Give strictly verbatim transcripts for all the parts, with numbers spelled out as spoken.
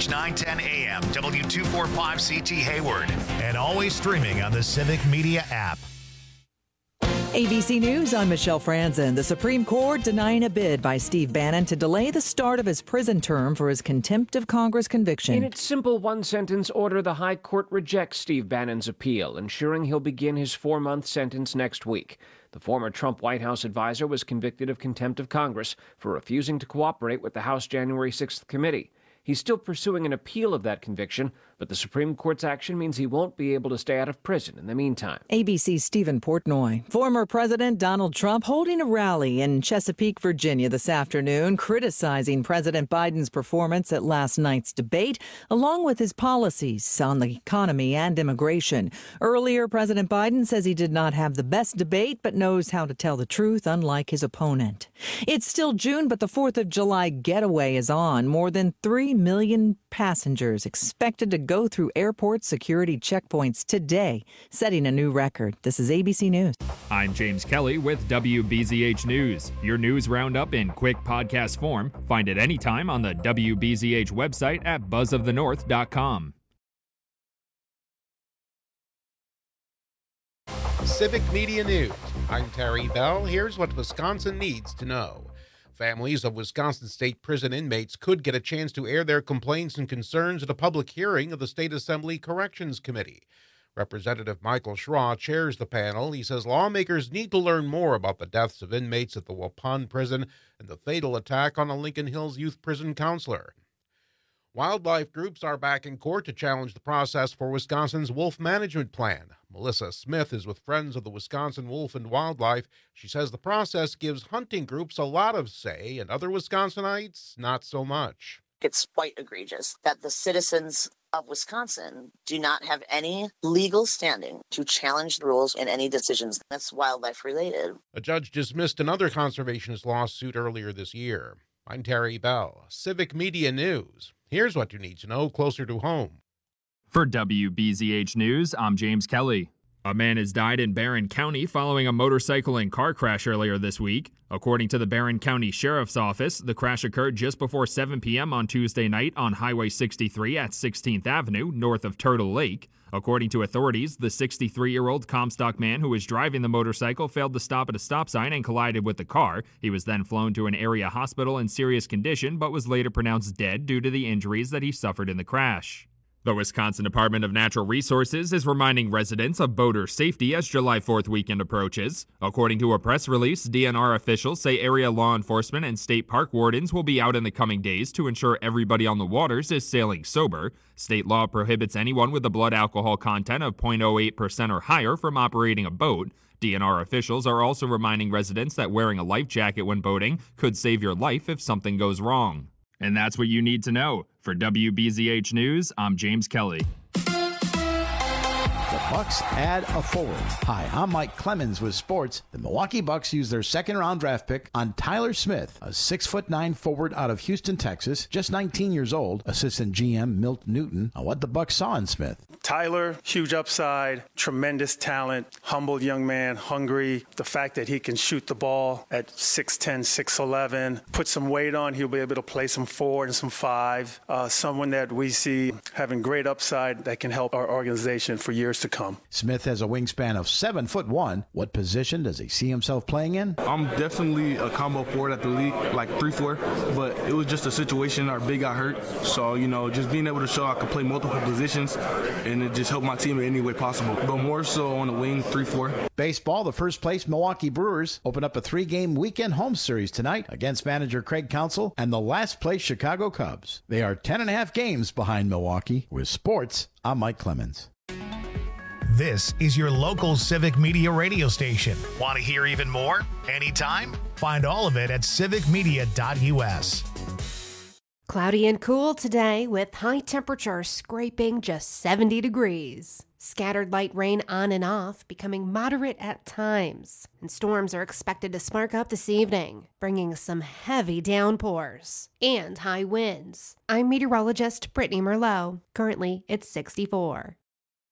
H nine ten A M, W two forty-five C T Hayward, and always streaming on the Civic Media app. A B C News, I'm Michelle Franzen. The Supreme Court denying a bid by Steve Bannon to delay the start of his prison term for his contempt of Congress conviction. In its simple one-sentence order, the High Court rejects Steve Bannon's appeal, ensuring he'll begin his four-month sentence next week. The former Trump White House advisor was convicted of contempt of Congress for refusing to cooperate with the House January sixth committee. He's still pursuing an appeal of that conviction, but the Supreme Court's action means he won't be able to stay out of prison in the meantime. A B C's Stephen Portnoy. Former President Donald Trump holding a rally in Chesapeake, Virginia this afternoon, criticizing President Biden's performance at last night's debate, along with his policies on the economy and immigration. Earlier, President Biden says he did not have the best debate, but knows how to tell the truth, unlike his opponent. It's still June, but the fourth of July getaway is on. More than three million passengers expected to go through airport security checkpoints today, setting a new record. This is A B C News. I'm James Kelly with W B Z H News. Your news roundup in quick podcast form. Find it anytime on the W B Z H website at buzz of the north dot com. Civic Media News. I'm Terry Bell. Here's what Wisconsin needs to know. Families of Wisconsin State Prison inmates could get a chance to air their complaints and concerns at a public hearing of the State Assembly Corrections Committee. Representative Michael Schraw chairs the panel. He says lawmakers need to learn more about the deaths of inmates at the Waupun prison and the fatal attack on a Lincoln Hills youth prison counselor. Wildlife groups are back in court to challenge the process for Wisconsin's wolf management plan. Melissa Smith is with Friends of the Wisconsin Wolf and Wildlife. She says the process gives hunting groups a lot of say, and other Wisconsinites, not so much. It's quite egregious that the citizens of Wisconsin do not have any legal standing to challenge the rules in any decisions that's wildlife related. A judge dismissed another conservationist lawsuit earlier this year. I'm Terry Bell, Civic Media News. Here's what you need to know closer to home. For W B Z H News, I'm James Kelly. A man has died in Barron County following a motorcycle and car crash earlier this week. According to the Barron County Sheriff's Office, the crash occurred just before seven p.m. on Tuesday night on Highway sixty-three at sixteenth Avenue, north of Turtle Lake. According to authorities, the sixty-three-year-old Comstock man who was driving the motorcycle failed to stop at a stop sign and collided with the car. He was then flown to an area hospital in serious condition, but was later pronounced dead due to the injuries that he suffered in the crash. The Wisconsin Department of Natural Resources is reminding residents of boater safety as July fourth weekend approaches. According to a press release, D N R officials say area law enforcement and state park wardens will be out in the coming days to ensure everybody on the waters is sailing sober. State law prohibits anyone with a blood alcohol content of zero point zero eight percent or higher from operating a boat. D N R officials are also reminding residents that wearing a life jacket when boating could save your life if something goes wrong. And that's what you need to know. For W B Z H News, I'm James Kelly. The Bucks add a forward. Hi, I'm Mike Clemens with sports. The Milwaukee Bucks use their second-round draft pick on Tyler Smith, a six foot nine forward out of Houston, Texas, just nineteen years old. Assistant G M Milt Newton on what the Bucks saw in Smith. Tyler, huge upside, tremendous talent, humble young man, hungry. The fact that he can shoot the ball at six ten, six eleven, put some weight on, he'll be able to play some four and some five. Uh, someone that we see having great upside that can help our organization for years to come. Smith has a wingspan of seven foot one. What position does he see himself playing in? I'm definitely a combo forward at the league, like three four, but it was just a situation our big got hurt. So, you know, just being able to show I could play multiple positions, and it just helped my team in any way possible. But more so on the wing, three four. Baseball, the first place Milwaukee Brewers open up a three-game weekend home series tonight against manager Craig Counsell and the last place Chicago Cubs. They are ten and a half games behind Milwaukee. With sports, I'm Mike Clemens. This is your local Civic Media radio station. Want to hear even more? Anytime? Find all of it at civic media dot u s. Cloudy and cool today with high temperatures scraping just seventy degrees. Scattered light rain on and off, becoming moderate at times. And storms are expected to spark up this evening, bringing some heavy downpours and high winds. I'm meteorologist Brittany Merlot. Currently, it's sixty-four.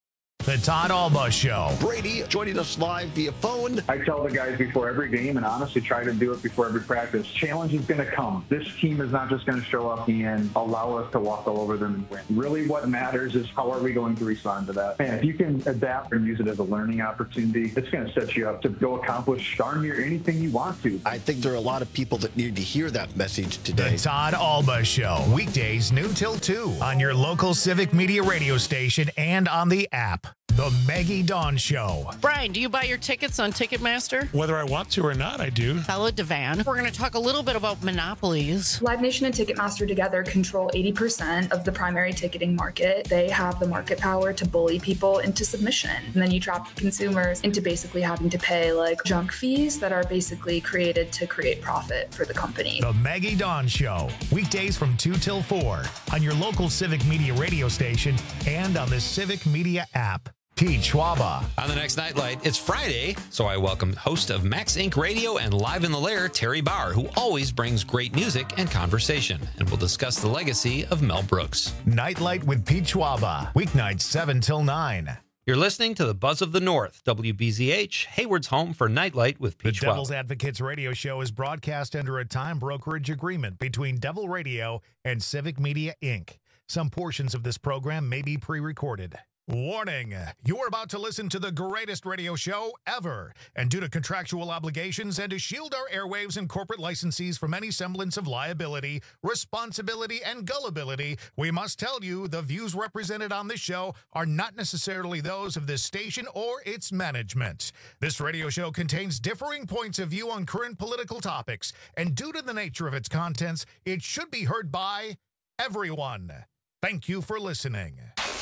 The Todd Alba Show. Brady joining us live via phone. I tell the guys before every game, and honestly try to do it before every practice, challenge is going to come. This team is not just going to show up and allow us to walk all over them and win. Really what matters is how are we going to respond to that. And if you can adapt and use it as a learning opportunity, it's going to set you up to go accomplish darn near anything you want to. I think there are a lot of people that need to hear that message today. The Todd Alba Show. Weekdays noon till two on your local Civic Media radio station and on the app. The Maggie Dawn Show. Brian, do you buy your tickets on Ticketmaster? Whether I want to or not, I do. Bella Devan. We're going to talk a little bit about monopolies. Live Nation and Ticketmaster together control eighty percent of the primary ticketing market. They have the market power to bully people into submission. And then you trap consumers into basically having to pay like junk fees that are basically created to create profit for the company. The Maggie Dawn Show. Weekdays from two till four on your local Civic Media radio station and on the Civic Media app. Pete Schwaba. On the next Nightlight, it's Friday, so I welcome host of Max Incorporated. Radio and Live in the Lair, Terry Barr, who always brings great music and conversation, and we'll discuss the legacy of Mel Brooks. Nightlight with Pete Schwaba, weeknights seven till nine. You're listening to the Buzz of the North, W B Z H, Hayward's home for Nightlight with Pete The Schwab. Devil's Advocates radio show is broadcast under a time brokerage agreement between Devil Radio and Civic Media, Incorporated. Some portions of this program may be pre-recorded. Warning, you're about to listen to the greatest radio show ever. And due to contractual obligations and to shield our airwaves and corporate licensees from any semblance of liability, responsibility, and gullibility, we must tell you the views represented on this show are not necessarily those of this station or its management. This radio show contains differing points of view on current political topics, and due to the nature of its contents, it should be heard by everyone. Thank you for listening.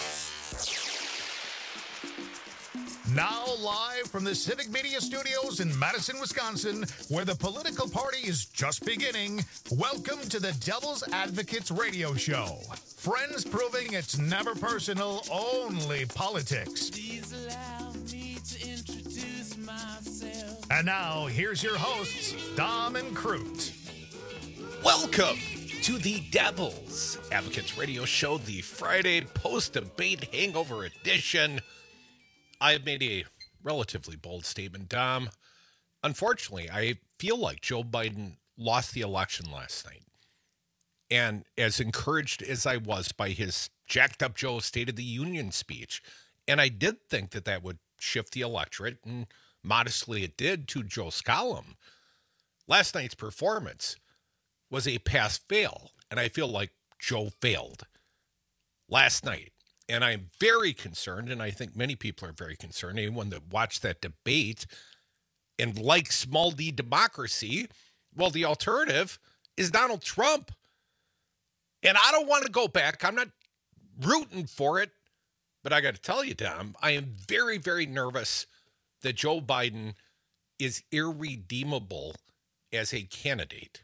Now live from the Civic Media Studios in Madison, Wisconsin, where the political party is just beginning, welcome to the Devil's Advocates radio show. Friends proving it's never personal, only politics. Please allow me to introduce myself. And now, here's your hosts, Dom and Crute. Welcome to the Devil's Advocates radio show, the Friday post-debate hangover edition. I have made a relatively bold statement, Dom. Unfortunately, I feel like Joe Biden lost the election last night. And as encouraged as I was by his jacked up Joe State of the Union speech, and I did think that that would shift the electorate, and modestly it did to Joe's column, last night's performance was a pass-fail, and I feel like Joe failed last night. And I'm very concerned, and I think many people are very concerned, anyone that watched that debate and likes small d democracy, well, the alternative is Donald Trump. And I don't want to go back. I'm not rooting for it, but I got to tell you, Dom, I am very, very nervous that Joe Biden is irredeemable as a candidate.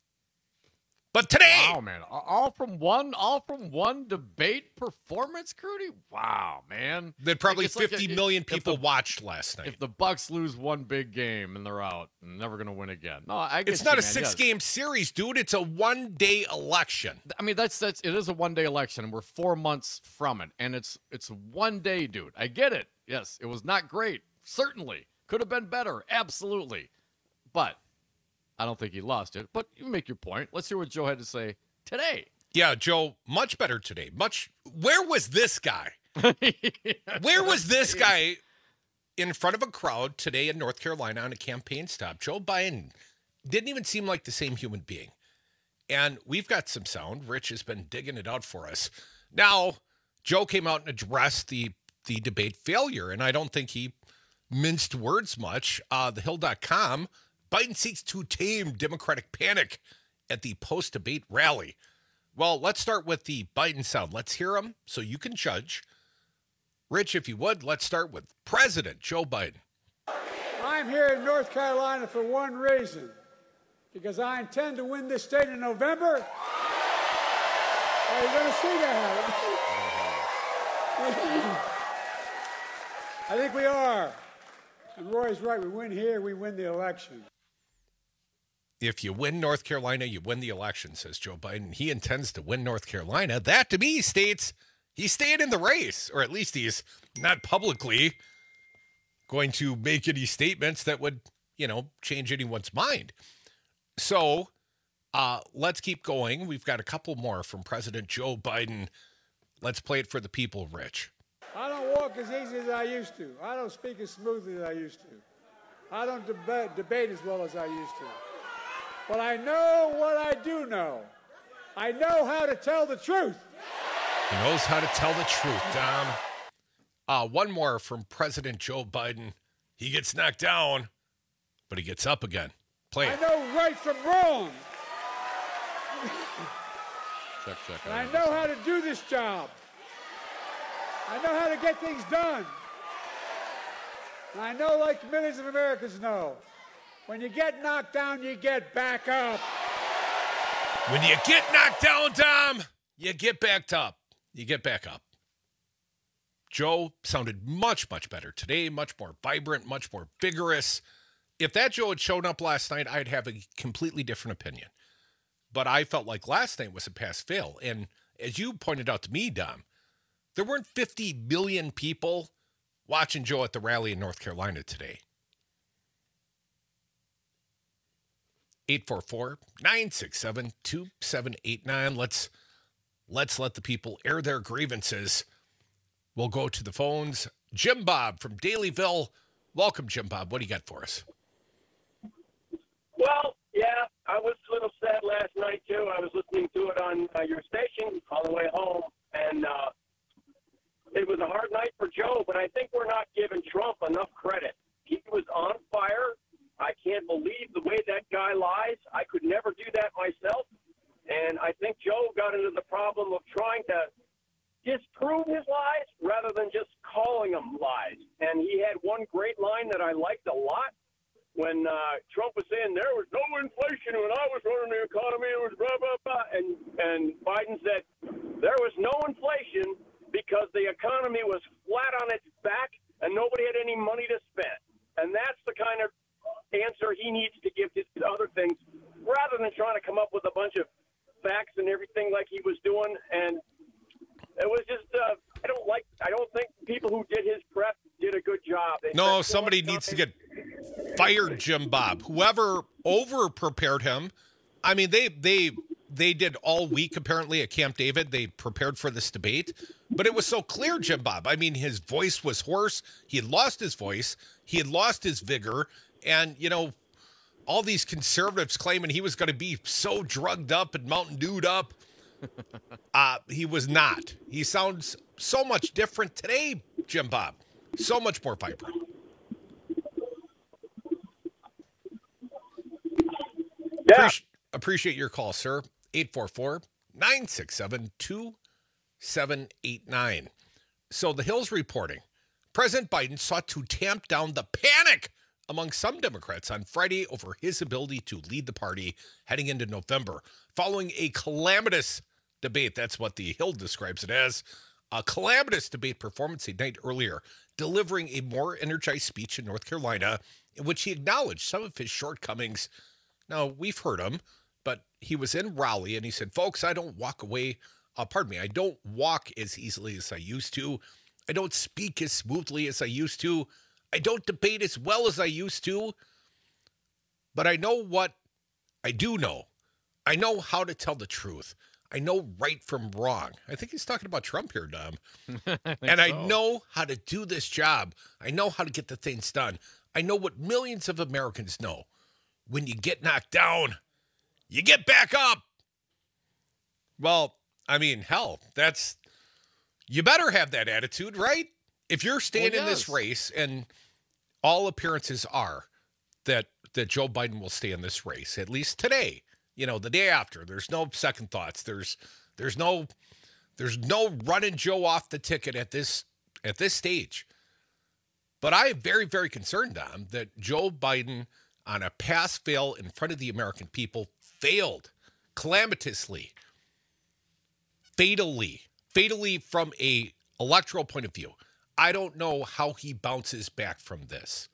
But today, wow, man, all from one, all from one debate performance, Crudy. Wow, man, that probably like fifty like a, million people the, watched last night. If the Bucks lose one big game and they're out, and never going to win again. No, I guess it's not you, a man, six-game yes. series, dude. It's a one-day election. I mean, that's that's it is a one-day election, and we're four months from it, and it's it's one day, dude. I get it. Yes, it was not great. Certainly could have been better. Absolutely, but I don't think he lost it, but you make your point. Let's hear what Joe had to say today. Yeah, Joe, much better today. Much. Where was this guy? Where was this guy in front of a crowd today in North Carolina on a campaign stop? Joe Biden didn't even seem like the same human being. And we've got some sound. Rich has been digging it out for us. Now, Joe came out and addressed the, the debate failure, and I don't think he minced words much. Uh, the Hill dot com, Biden seeks to tame Democratic panic at the post-debate rally. Well, let's start with the Biden sound. Let's hear him so you can judge. Rich, if you would, let's start with President Joe Biden. I'm here in North Carolina for one reason, because I intend to win this state in November. Are you going to see that? I think we are. And Roy's right. We win here, we win the election. If you win North Carolina, you win the election, says Joe Biden. He intends to win North Carolina. That, to me, states he's staying in the race, or at least he's not publicly going to make any statements that would, you know, change anyone's mind. So uh, let's keep going. We've got a couple more from President Joe Biden. Let's play it for the people, Rich. I don't walk as easy as I used to. I don't speak as smoothly as I used to. I don't deba- debate as well as I used to. But I know what I do know. I know how to tell the truth. He knows how to tell the truth, Dom. Uh, one more from President Joe Biden. He gets knocked down, but he gets up again. Play it. I know right from wrong. Check, check. And I know how to do this job. I know how to get things done. And I know, like millions of Americans know, when you get knocked down, you get back up. When you get knocked down, Dom, you get backed up. You get back up. Joe sounded much, much better today, much more vibrant, much more vigorous. If that Joe had shown up last night, I'd have a completely different opinion. But I felt like last night was a pass-fail. And as you pointed out to me, Dom, there weren't fifty million people watching Joe at the rally in North Carolina today. eight four four, nine six seven, two seven eight nine. Let's, let's let the people air their grievances. We'll go to the phones. Jim Bob from Dalyville. Welcome, Jim Bob. What do you got for us? Well, yeah, I was a little sad last night, too. I was listening to it on uh, your station on the way home, and uh, it was a hard night for Joe, but I think we're not giving Trump enough credit. He was on fire. I can't believe the way that guy lies. I could never do that myself. And I think Joe got into the problem of trying to disprove his lies rather than just calling them lies. And he had one great line that I liked a lot when uh, Trump was saying there was no inflation when I was running the economy. It was blah, blah, blah. And, and Biden said there was no inflation because the economy was flat on its back and nobody had any money to spend. And that's the kind of answer he needs to give to other things rather than trying to come up with a bunch of facts and everything like he was doing. And it was just, uh, I don't like, I don't think people who did his prep did a good job. They no, somebody needs to get fired, Jim Bob. Whoever over prepared him. I mean, they, they, they did all week, apparently, at Camp David. They prepared for this debate, but it was so clear, Jim Bob. I mean, his voice was hoarse. He had lost his voice. He had lost his vigor. And, you know, all these conservatives claiming he was going to be so drugged up and Mountain Dewed up. uh, he was not. He sounds so much different today, Jim Bob. So much more vibrant. Yeah. Appreci- appreciate your call, sir. eight four four, nine six seven, two seven eight nine. So the Hill's reporting. President Biden sought to tamp down the panic among some Democrats on Friday over his ability to lead the party heading into November, following a calamitous debate. That's what the Hill describes it as. A calamitous debate performance a night earlier, delivering a more energized speech in North Carolina in which he acknowledged some of his shortcomings. Now, we've heard him, but he was in Raleigh and he said, folks, I don't walk away, uh, pardon me, I don't walk as easily as I used to. I don't speak as smoothly as I used to. I don't debate as well as I used to, but I know what I do know. I know how to tell the truth. I know right from wrong. I think he's talking about Trump here, Dom. I and I so. know how to do this job. I know how to get the things done. I know what millions of Americans know. When you get knocked down, you get back up. Well, I mean, hell, that's, you better have that attitude, right? If you're staying Well, in this yes. race, and all appearances are that that Joe Biden will stay in this race, at least today, you know, the day after, there's no second thoughts. There's there's no there's no running Joe off the ticket at this at this stage. But I am very, very concerned, Dom, that Joe Biden on a pass fail in front of the American people failed calamitously, fatally, fatally from a electoral point of view. I don't know how he bounces back from this.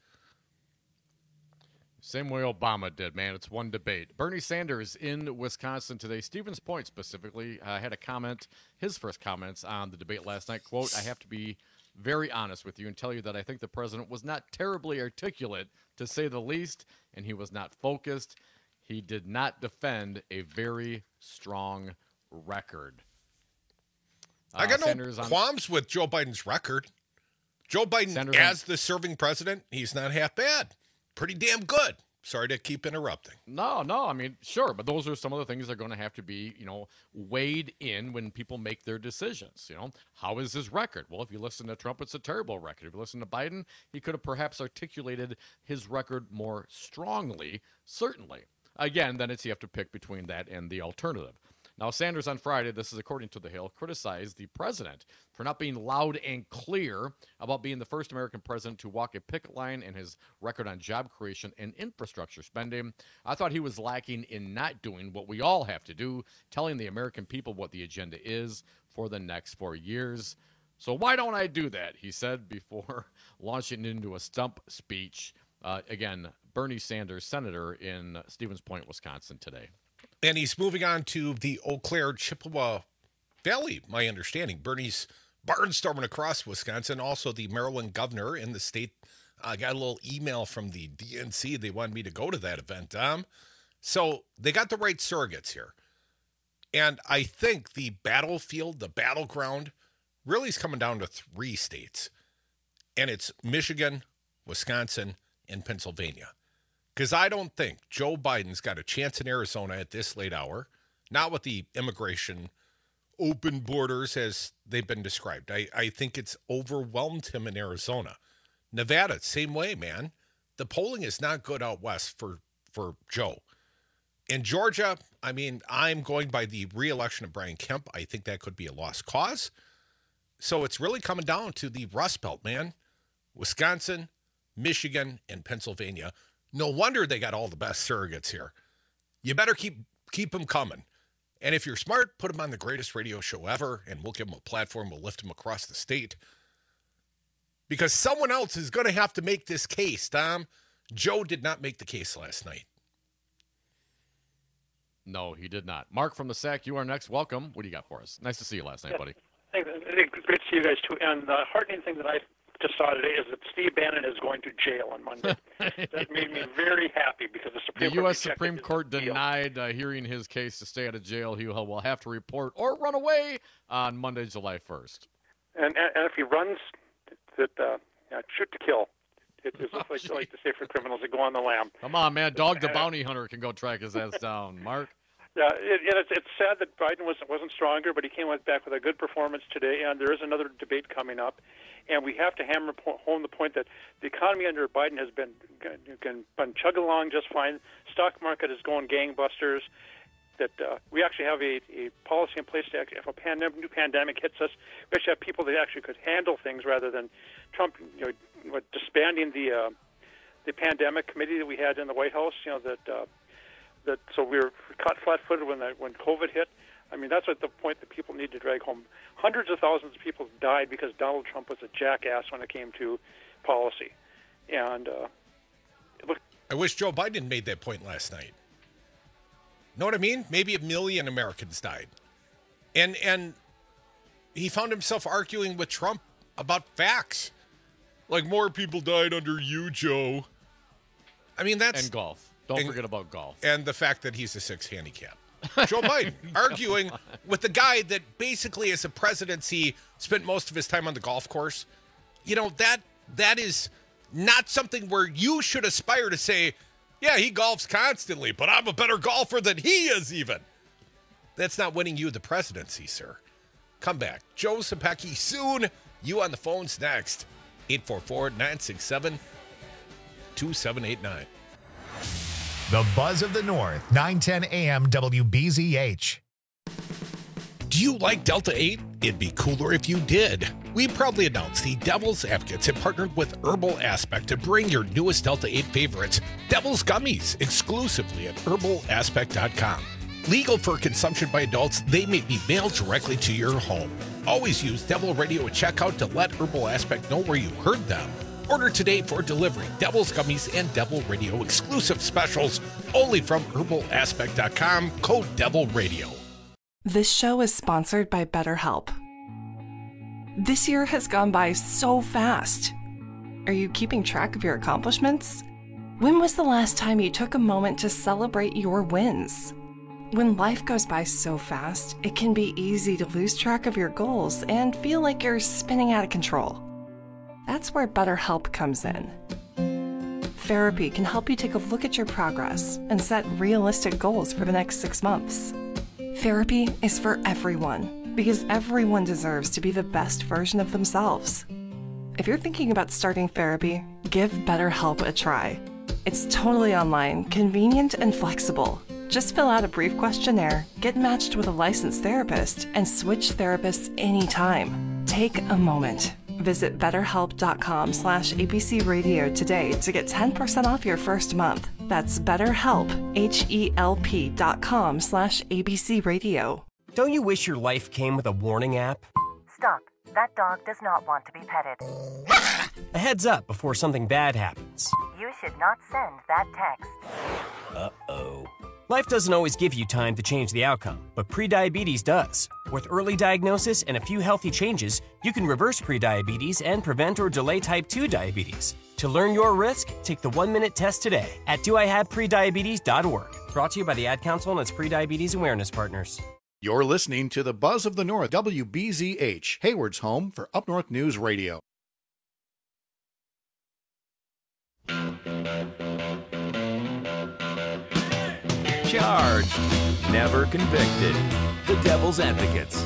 Same way Obama did, man. It's one debate. Bernie Sanders in Wisconsin today. Stevens Point specifically uh, had a comment, his first comments on the debate last night. Quote, I have to be very honest with you and tell you that I think the president was not terribly articulate, to say the least, and he was not focused. He did not defend a very strong record. Uh, I got no Sanders on- qualms with Joe Biden's record. Joe Biden, Sanders as on- the serving president, he's not half bad. Pretty damn good. Sorry to keep interrupting. No, no, I mean, sure, but those are some of the things that are going to have to be, you know, weighed in when people make their decisions. You know, how is his record? Well, if you listen to Trump, it's a terrible record. If you listen to Biden, he could have perhaps articulated his record more strongly, certainly. Again, then it's you have to pick between that and the alternative. Now, Sanders on Friday, this is according to The Hill, criticized the president for not being loud and clear about being the first American president to walk a picket line and his record on job creation and infrastructure spending. I thought he was lacking in not doing what we all have to do, telling the American people what the agenda is for the next four years. So why don't I do that, he said before launching into a stump speech. Uh, again, Bernie Sanders, senator in Stevens Point, Wisconsin today. And he's moving on to the Eau Claire, Chippewa Valley, my understanding. Bernie's barnstorming across Wisconsin. Also, the Maryland governor in the state uh, got a little email from the D N C. They wanted me to go to that event. Um, so they got the right surrogates here. And I think the battlefield, the battleground, really is coming down to three states. And it's Michigan, Wisconsin, and Pennsylvania. Because I don't think Joe Biden's got a chance in Arizona at this late hour, not with the immigration open borders as they've been described. I, I think it's overwhelmed him in Arizona. Nevada, same way, man. The polling is not good out west for, for Joe. In Georgia, I mean, I'm going by the re-election of Brian Kemp. I think that could be a lost cause. So it's really coming down to the Rust Belt, man. Wisconsin, Michigan, and Pennsylvania. No wonder they got all the best surrogates here. You better keep keep them coming. And if you're smart, put them on the greatest radio show ever, and we'll give them a platform. We'll lift them across the state. Because someone else is going to have to make this case, Tom. Joe did not make the case last night. No, he did not. Mark from the S A C, you are next. Welcome. What do you got for us? Nice to see you last night, yeah. buddy. Thanks. Great to see you guys, too. And the heartening thing that I just saw today is that Steve Bannon is going to jail on Monday. That made me very happy because the Supreme The Court U S rejected Supreme his Court deal. denied uh, hearing his case to stay out of jail. He will have to report or run away on Monday, July first. And, and and if he runs, that uh, yeah, shoot to kill. It is Oh, like, like to say for criminals that go on the lam. Come on, man. Dog the bounty hunter can go track his ass down. Mark? Yeah, it, and it's, it's sad that Biden wasn't wasn't stronger, but he came back with a good performance today. And there is another debate coming up, and we have to hammer po- home the point that the economy under Biden has been can been chugging along just fine. Stock market is going gangbusters. That uh, we actually have a, a policy in place to actually, if a pandemic, new pandemic hits us, we actually have people that actually could handle things rather than Trump, you know, what, disbanding the uh, the pandemic committee that we had in the White House. You know that. Uh, That so we were caught flat-footed when the, when COVID hit. I mean, that's at the point that people need to drag home. Hundreds of thousands of people died because Donald Trump was a jackass when it came to policy. And uh, look, I wish Joe Biden made that point last night. Know what I mean? Maybe a million Americans died, and and he found himself arguing with Trump about facts, like more people died under you, Joe. I mean, that's And golf. Don't and, forget about golf. And the fact that he's a six handicap. Joe Biden arguing with the guy that basically as a presidency spent most of his time on the golf course. You know, that that is not something where you should aspire to say, yeah, he golfs constantly, but I'm a better golfer than he is even. That's not winning you the presidency, sir. Come back. Joe Sapecki soon. You on the phones next. eight four four, nine six seven, two seven eight nine. The Buzz of the North, nine ten A M W B Z H. Do you like Delta eight? It'd be cooler if you did. We proudly announce the Devil's Advocates have partnered with Herbal Aspect to bring your newest Delta eight favorites, Devil's Gummies, exclusively at herbal aspect dot com. Legal for consumption by adults, they may be mailed directly to your home. Always use Devil Radio at checkout to let Herbal Aspect know where you heard them. Order today for delivery. Devil's Gummies and Devil Radio exclusive specials only from herbal aspect dot com. Code Devil Radio. This show is sponsored by BetterHelp. This year has gone by so fast. Are you keeping track of your accomplishments? When was the last time you took a moment to celebrate your wins? When life goes by so fast, it can be easy to lose track of your goals and feel like you're spinning out of control. That's where BetterHelp comes in. Therapy can help you take a look at your progress and set realistic goals for the next six months. Therapy is for everyone because everyone deserves to be the best version of themselves. If you're thinking about starting therapy, give BetterHelp a try. It's totally online, convenient, and flexible. Just fill out a brief questionnaire, get matched with a licensed therapist, and switch therapists anytime. Take a moment. Visit betterhelp.com slash ABC radio today to get ten percent off your first month. That's betterhelp, H-E-L-P dot com slash ABC radio. Don't you wish your life came with a warning app? Stop. That dog does not want to be petted. A heads up before something bad happens. You should not send that text. Uh-oh. Life doesn't always give you time to change the outcome, but prediabetes does. With early diagnosis and a few healthy changes, you can reverse prediabetes and prevent or delay type two diabetes. To learn your risk, take the one-minute test today at do I have prediabetes dot org. Brought to you by the Ad Council and its prediabetes awareness partners. You're listening to the Buzz of the North, W B Z H, Hayward's home for Up North News Radio. Charged, never convicted. The Devil's Advocates.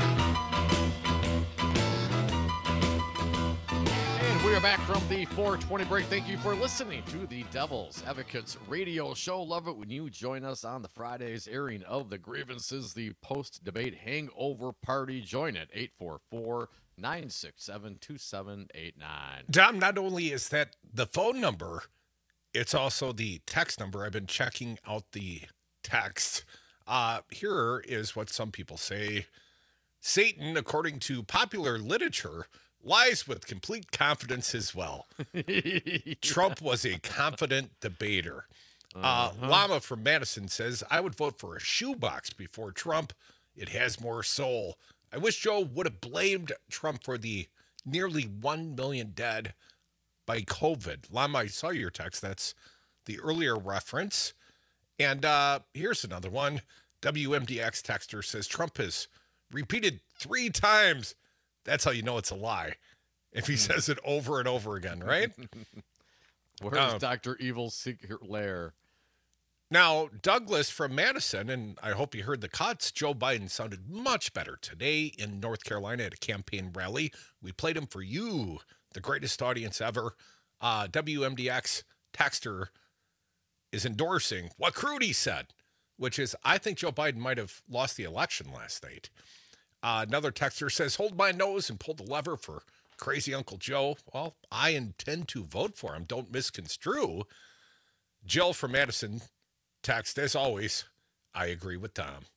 And we are back from the four twenty break. Thank you for listening to the Devil's Advocates radio show. Love it when you join us on the Fridays airing of the grievances, the post-debate hangover party. Join at eight four four, nine six seven, two seven eight nine. Dom, not only is that the phone number, it's also the text number. I've been checking out the text. Uh, here is what some people say. Satan, according to popular literature, lies with complete confidence as well. Trump was a confident debater. Uh, uh-huh. Llama from Madison says, I would vote for a shoebox before Trump. It has more soul. I wish Joe would have blamed Trump for the nearly one million dead by COVID. Llama, I saw your text. That's the earlier reference. And uh, here's another one. W M D X texter says, Trump has repeated three times. That's how you know it's a lie. If he says it over and over again, right? Where's um, Doctor Evil's secret lair? Now, Douglas from Madison, and I hope you heard the cuts, Joe Biden sounded much better today in North Carolina at a campaign rally. We played him for you, the greatest audience ever. Uh, W M D X texter is endorsing what Crudy said, which is, I think Joe Biden might have lost the election last night. Uh, another texter says, hold my nose and pull the lever for crazy Uncle Joe. Well, I intend to vote for him. Don't misconstrue. Jill from Madison text, as always, I agree with Tom.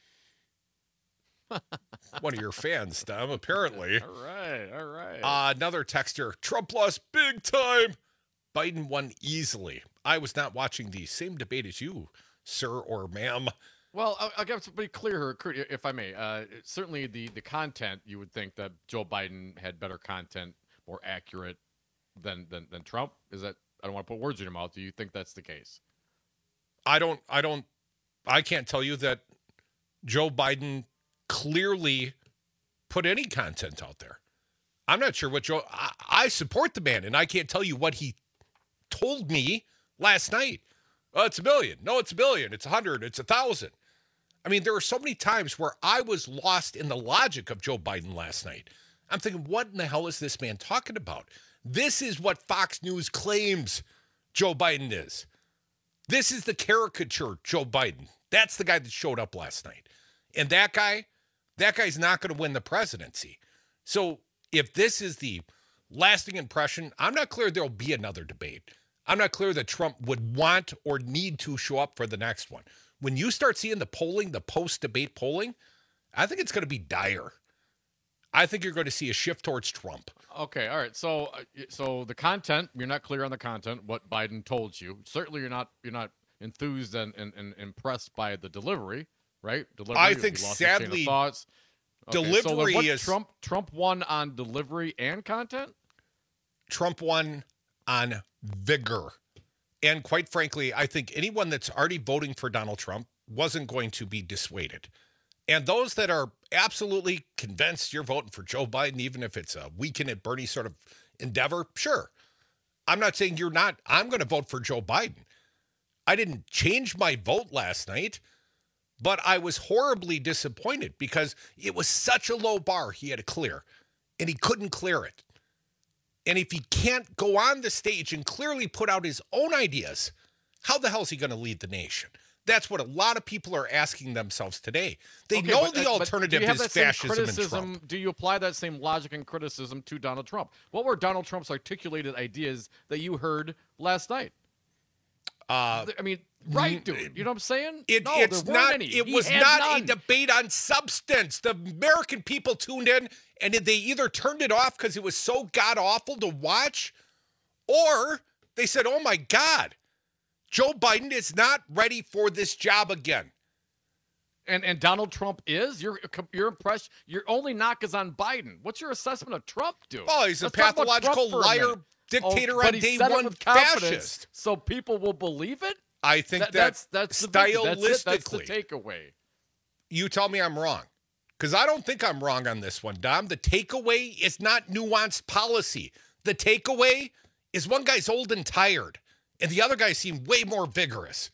One of your fans, Tom, apparently. All right, all right. Uh, another texter, Trump lost big time. Biden won easily. I was not watching the same debate as you, sir or ma'am. Well, I'll, I'll get to be clear here, if I may. Uh, certainly the, the content, you would think that Joe Biden had better content, more accurate than, than, than Trump. Is that, I don't want to put words in your mouth. Do you think that's the case? I don't, I don't, I can't tell you that Joe Biden clearly put any content out there. I'm not sure what Joe, I, I support the man, and I can't tell you what he told me last night. Oh, it's a million. No, it's a billion. It's a hundred. It's a thousand. I mean, there were so many times where I was lost in the logic of Joe Biden last night. I'm thinking, what in the hell is this man talking about? This is what Fox News claims Joe Biden is. This is the caricature Joe Biden. That's the guy that showed up last night. And that guy, that guy's not going to win the presidency. So if this is the lasting impression, I'm not clear there'll be another debate. I'm not clear that Trump would want or need to show up for the next one. When you start seeing the polling, the post-debate polling, I think it's going to be dire. I think you're going to see a shift towards Trump. Okay, all right. So, uh, so the content, you're not clear on the content, what Biden told you. Certainly you're not you're not enthused and, and, and impressed by the delivery, right? Delivery, I think lost sadly, thoughts. Okay, Delivery so what, is Trump. Trump won on delivery and content. Trump won on vigor. And quite frankly, I think anyone that's already voting for Donald Trump wasn't going to be dissuaded. And those that are absolutely convinced you're voting for Joe Biden, even if it's a weekend at Bernie sort of endeavor, sure. I'm not saying you're not. I'm going to vote for Joe Biden. I didn't change my vote last night, but I was horribly disappointed because it was such a low bar he had to clear, and he couldn't clear it. And if he can't go on the stage and clearly put out his own ideas, how the hell is he going to lead the nation? That's what a lot of people are asking themselves today. They Okay, know but, the uh, alternative but do you have is that same fascism and criticism, Trump. Do you apply that same logic and criticism to Donald Trump? What were Donald Trump's articulated ideas that you heard last night? Uh, I mean, right, dude. You know what I'm saying? It, no, it's there weren't not. any. It He was had not none. a debate on substance. The American people tuned in, and they either turned it off because it was so god awful to watch, or they said, "Oh my God, Joe Biden is not ready for this job again." And and Donald Trump is? You're you're impressed? Your only knock is on Biden. What's your assessment of Trump, dude? Oh, he's a Let's talk about pathological Trump for a liar, minute. dictator oh, but on he day said it one, with confidence, fascist. so people will believe it? I think That- that, that's that's the big- that's it. That's the stylistically, takeaway. you tell me I'm wrong. Because I don't think I'm wrong on this one, Dom. The takeaway is not nuanced policy. The takeaway is one guy's old and tired, and the other guy seemed way more vigorous.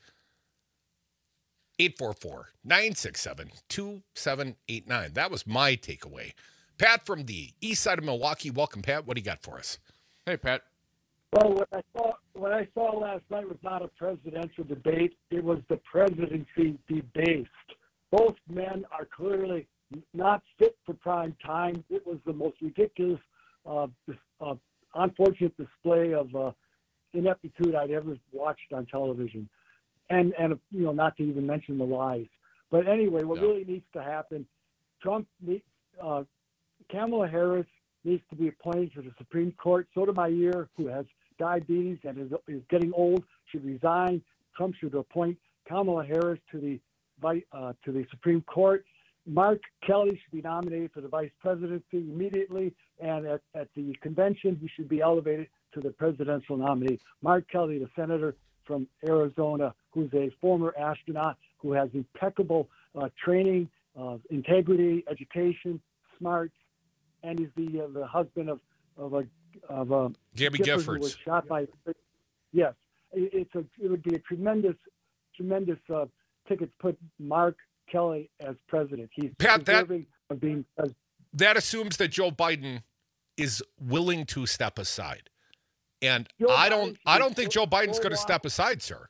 eight four four, nine six seven, two seven eight nine. That was my takeaway. Pat from the east side of Milwaukee. Welcome, Pat. What do you got for us? Hey, Pat. Well, what I saw what I saw last night was not a presidential debate. It was the presidency debased. Both men are clearly not fit for prime time. It was the most ridiculous, uh, uh, unfortunate display of uh, ineptitude I'd ever watched on television, and and you know, not to even mention the lies. But anyway, what No. really needs to happen? Trump, uh, Kamala Harris needs to be appointed to the Supreme Court. Sotomayor, who has diabetes and is, is getting old, should resign. Trump should appoint Kamala Harris to the uh, to the Supreme Court. Mark Kelly should be nominated for the vice presidency immediately, and at, at the convention, he should be elevated to the presidential nominee. Mark Kelly, the senator from Arizona, who's a former astronaut, who has impeccable uh, training, uh, integrity, education, smarts, and he's the uh, the husband of of a of a Gabby skipper who Giffords. was shot by. Yes, it, it's a it would be a tremendous tremendous uh, ticket to put Mark Kelly as president. He's Pat, that- deserving of being president. That assumes that Joe Biden is willing to step aside. And Joe I Biden don't should I be don't think so- Joe Biden's so going to wise. step aside, sir.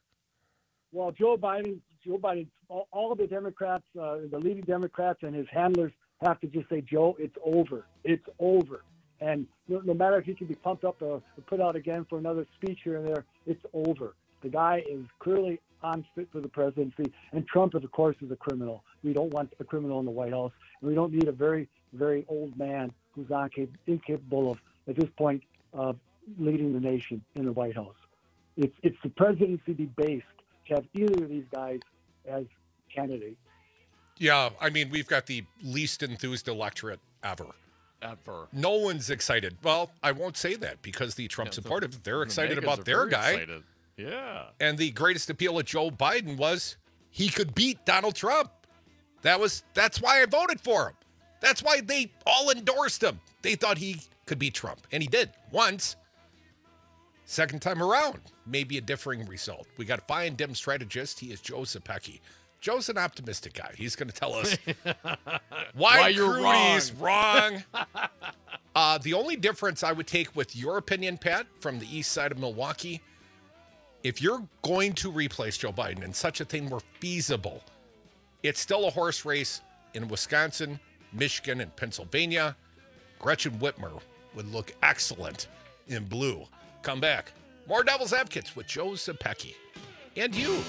Well, Joe Biden, Joe Biden, all, all of the Democrats, uh, the leading Democrats and his handlers have to just say, Joe, it's over. It's over. And no, no matter if he can be pumped up or put out again for another speech here and there, it's over. The guy is clearly unfit for the presidency. And Trump, of course, is a criminal. We don't want a criminal in the White House. And we don't need a very, very old man who's unca- incapable of, at this point, uh, leading the nation in the White House. It's, it's the presidency debased to have either of these guys as candidates. Yeah, I mean, we've got the least enthused electorate ever. Ever. No one's excited. Well, I won't say that because the Trump Yeah, the- supporters, they're the excited Megas about are their very guy. excited. Yeah. And the greatest appeal of Joe Biden was he could beat Donald Trump. That was that's why I voted for him. That's why they all endorsed him. They thought he could beat Trump. And he did once. Second time around, maybe a differing result. We got a fine dim strategist. He is Joe Zepecki. Joe's an optimistic guy. He's going to tell us why, Why you're Crudy's wrong. uh, the only difference I would take with your opinion, Pat, from the east side of Milwaukee, if you're going to replace Joe Biden and such a thing were feasible, it's still a horse race in Wisconsin, Michigan, and Pennsylvania. Gretchen Whitmer would look excellent in blue. Come back. More Devil's Advocates with Joe Zepecki. And you.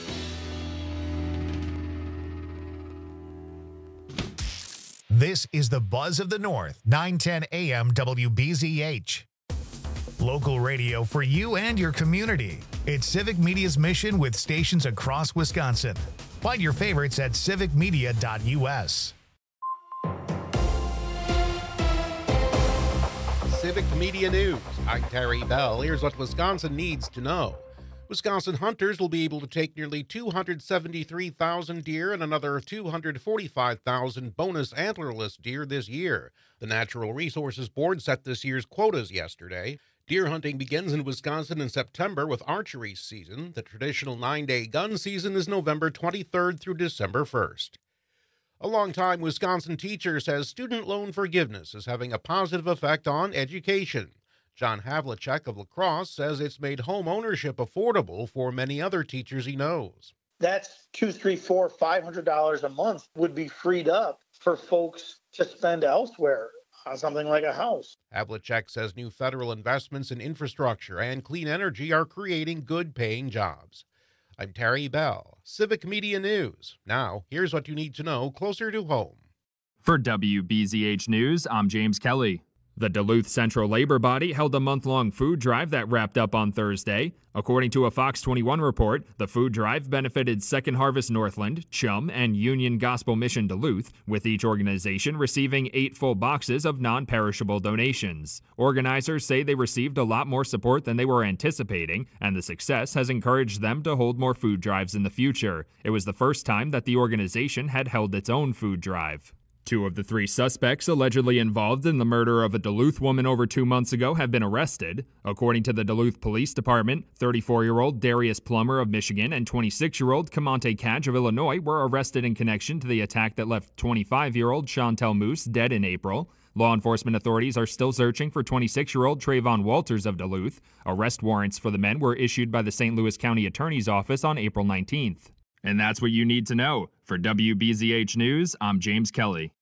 This is the Buzz of the North, nine ten A M W B Z H. Local radio for you and your community. It's Civic Media's mission with stations across Wisconsin. Find your favorites at civic media dot U S. Civic Media News. I'm Terry Bell. Here's what Wisconsin needs to know. Wisconsin hunters will be able to take nearly two hundred seventy-three thousand deer and another two hundred forty-five thousand bonus antlerless deer this year. The Natural Resources Board set this year's quotas yesterday. Deer hunting begins in Wisconsin in September with archery season. The traditional nine-day gun season is November twenty-third through December first. A longtime Wisconsin teacher says student loan forgiveness is having a positive effect on education. John Havlicek of La Crosse says it's made home ownership affordable for many other teachers he knows. That's two, three, four, five hundred dollars a month would be freed up for folks to spend elsewhere on something like a house. Havlicek says new federal investments in infrastructure and clean energy are creating good-paying jobs. I'm Terry Bell, Civic Media News. Now, here's what you need to know closer to home. For W B Z H News, I'm James Kelly. The Duluth Central Labor Body held a month-long food drive that wrapped up on Thursday. According to a Fox twenty-one report, the food drive benefited Second Harvest Northland, Chum, and Union Gospel Mission Duluth, with each organization receiving eight full boxes of non-perishable donations. Organizers say they received a lot more support than they were anticipating, and the success has encouraged them to hold more food drives in the future. It was the first time that the organization had held its own food drive. Two of the three suspects allegedly involved in the murder of a Duluth woman over two months ago have been arrested. According to the Duluth Police Department, thirty-four-year-old Darius Plummer of Michigan and twenty-six-year-old Camonte Cadge of Illinois were arrested in connection to the attack that left twenty-five-year-old Chantel Moose dead in April. Law enforcement authorities are still searching for twenty-six-year-old Trayvon Walters of Duluth. Arrest warrants for the men were issued by the Saint Louis County Attorney's Office on April nineteenth. And that's what you need to know. For W B Z H News, I'm James Kelly.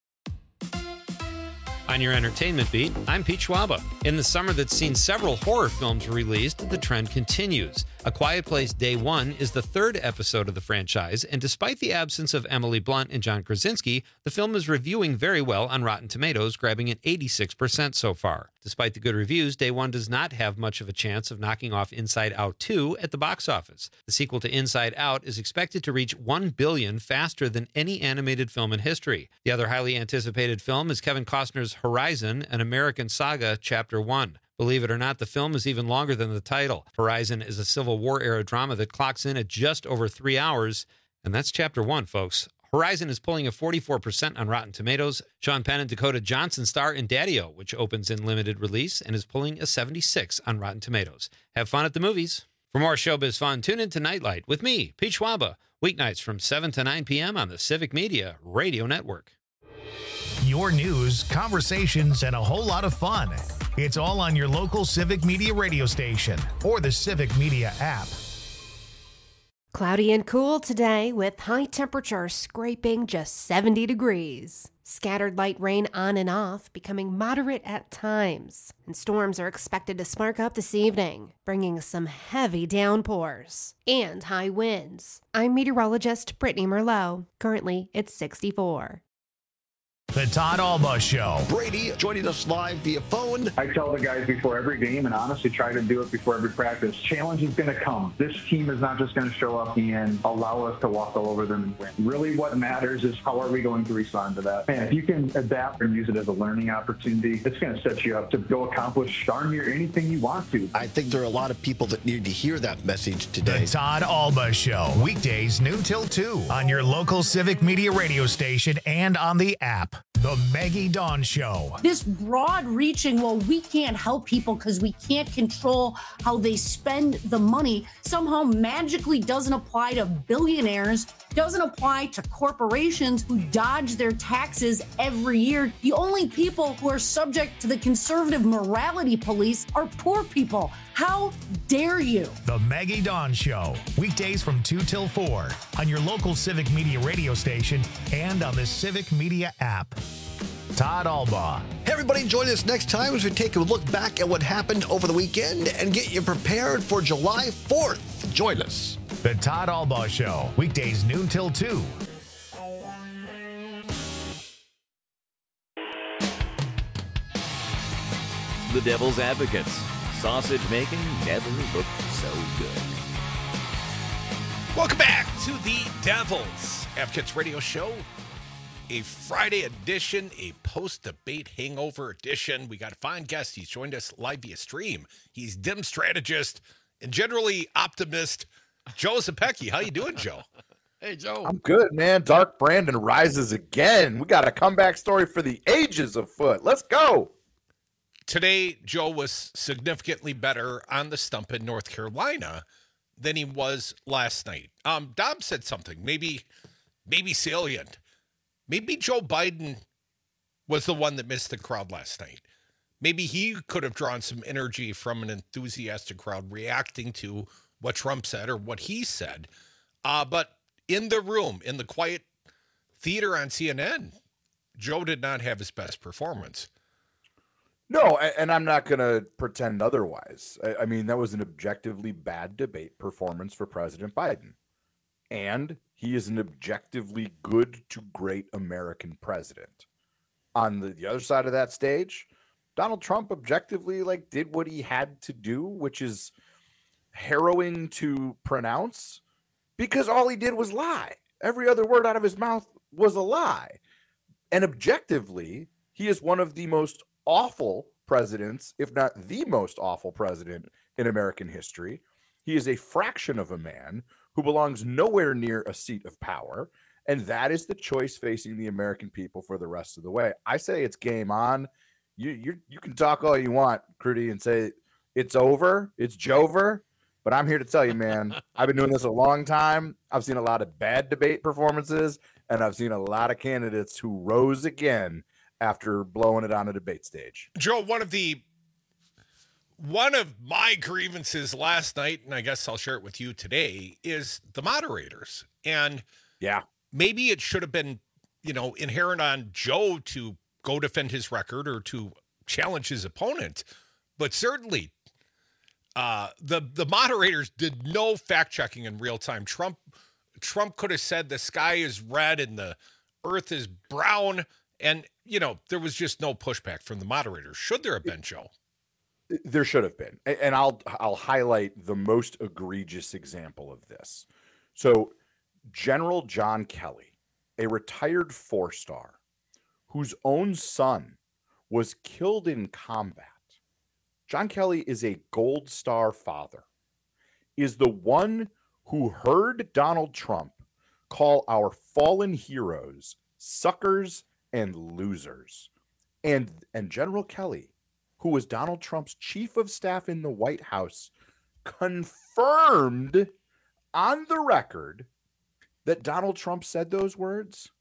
On your entertainment beat, I'm Pete Schwaba. In the summer that's seen several horror films released, the trend continues. A Quiet Place Day One is the third episode of the franchise, and despite the absence of Emily Blunt and John Krasinski, the film is reviewing very well on Rotten Tomatoes, grabbing an eighty-six percent so far. Despite the good reviews, Day One does not have much of a chance of knocking off Inside Out two at the box office. The sequel to Inside Out is expected to reach one billion dollars faster than any animated film in history. The other highly anticipated film is Kevin Costner's Horizon, an American Saga, Chapter one. Believe it or not, the film is even longer than the title. Horizon is a Civil War-era drama that clocks in at just over three hours, and that's Chapter one, folks. Horizon is pulling a forty-four percent on Rotten Tomatoes. Sean Penn and Dakota Johnson star in Daddy-O, which opens in limited release and is pulling a seventy-six on Rotten Tomatoes. Have fun at the movies. For more showbiz fun, tune in to Nightlight with me, Pete Schwaba, weeknights from seven to nine p.m. on the Civic Media Radio Network. Your news, conversations, and a whole lot of fun. It's all on your local Civic Media radio station or the Civic Media app. Cloudy and cool today with high temperatures scraping just seventy degrees. Scattered light rain on and off, becoming moderate at times. And storms are expected to spark up this evening, bringing some heavy downpours and high winds. I'm meteorologist Brittany Merlot. Currently, it's sixty-four. The Todd Alba Show. Brady joining us live via phone. I tell the guys before every game, and honestly try to do it before every practice, challenge is going to come. This team is not just going to show up and allow us to walk all over them and win. Really what matters is how are we going to respond to that. And if you can adapt and use it as a learning opportunity, it's going to set you up to go accomplish darn near anything you want to. I think there are a lot of people that need to hear that message today. The Todd Alba Show. Weekdays noon till two on your local Civic Media radio station and on the app. The Maggie Dawn Show. This broad-reaching, well, we can't help people because we can't control how they spend the money, somehow magically doesn't apply to billionaires, doesn't apply to corporations who dodge their taxes every year. The only people who are subject to the conservative morality police are poor people. How dare you? The Maggie Dawn Show. Weekdays from two till four on your local Civic Media radio station and on the Civic Media app. Todd Alba. Hey, everybody, join us next time as we take a look back at what happened over the weekend and get you prepared for July fourth. Join us. The Todd Alba Show. Weekdays noon till two. The Devil's Advocates. Sausage making never looked so good. Welcome back to the Devil's Advocates Radio Show. a Friday edition, a post-debate hangover edition. We got a fine guest. He's joined us live via stream. He's dim strategist and generally optimist, Joe Zepecki. How you doing, Joe? Hey, Joe. I'm good, man. Dark Brandon rises again. We got a comeback story for the ages afoot. Let's go. Today, Joe was significantly better on the stump in North Carolina than he was last night. Um, Dom said something, maybe, maybe salient. Maybe Joe Biden was the one that missed the crowd last night. Maybe he could have drawn some energy from an enthusiastic crowd reacting to what Trump said or what he said. Uh, but in the room, in the quiet theater on C N N, Joe did not have his best performance. No, and I'm not going to pretend otherwise. I mean, that was an objectively bad debate performance for President Biden. And he is an objectively good to great American president. On the, the other side of that stage, Donald Trump objectively like did what he had to do, which is harrowing to pronounce, because all he did was lie. Every other word out of his mouth was a lie. And objectively, he is one of the most awful presidents, if not the most awful president in American history. He is a fraction of a man who belongs nowhere near a seat of power, and that is the choice facing the American people for the rest of the way. I say it's game on. You you you can talk all you want, Crudy, and say it's over, it's Jover, but I'm here to tell you, man, I've been doing this a long time. I've seen a lot of bad debate performances, and I've seen a lot of candidates who rose again after blowing it on a debate stage. Joe, one of the one of my grievances last night, and I guess I'll share it with you today, is the moderators. And yeah, maybe it should have been, you know, inherent on Joe to go defend his record or to challenge his opponent. But certainly uh, the the moderators did no fact checking in real time. Trump Trump could have said the sky is red and the earth is brown. And, you know, there was just no pushback from the moderators. Should there have been, Joe? There should have been. And I'll I'll highlight the most egregious example of this. So General John Kelly, a retired four-star whose own son was killed in combat. John Kelly is a Gold Star father, is the one who heard Donald Trump call our fallen heroes suckers and losers. And and General Kelly, who was Donald Trump's chief of staff in the White House, confirmed on the record that Donald Trump said those words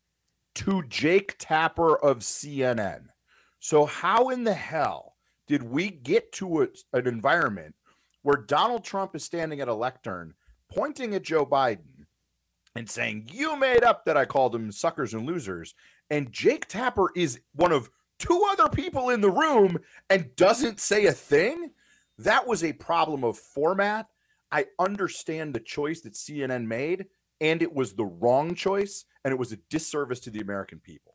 to Jake Tapper of C N N. So how in the hell did we get to a, an environment where Donald Trump is standing at a lectern pointing at Joe Biden and saying, you made up that I called them suckers and losers, and Jake Tapper is one of two other people in the room and doesn't say a thing? That was a problem of format. I understand the choice that C N N made, and it was the wrong choice, and it was a disservice to the American people.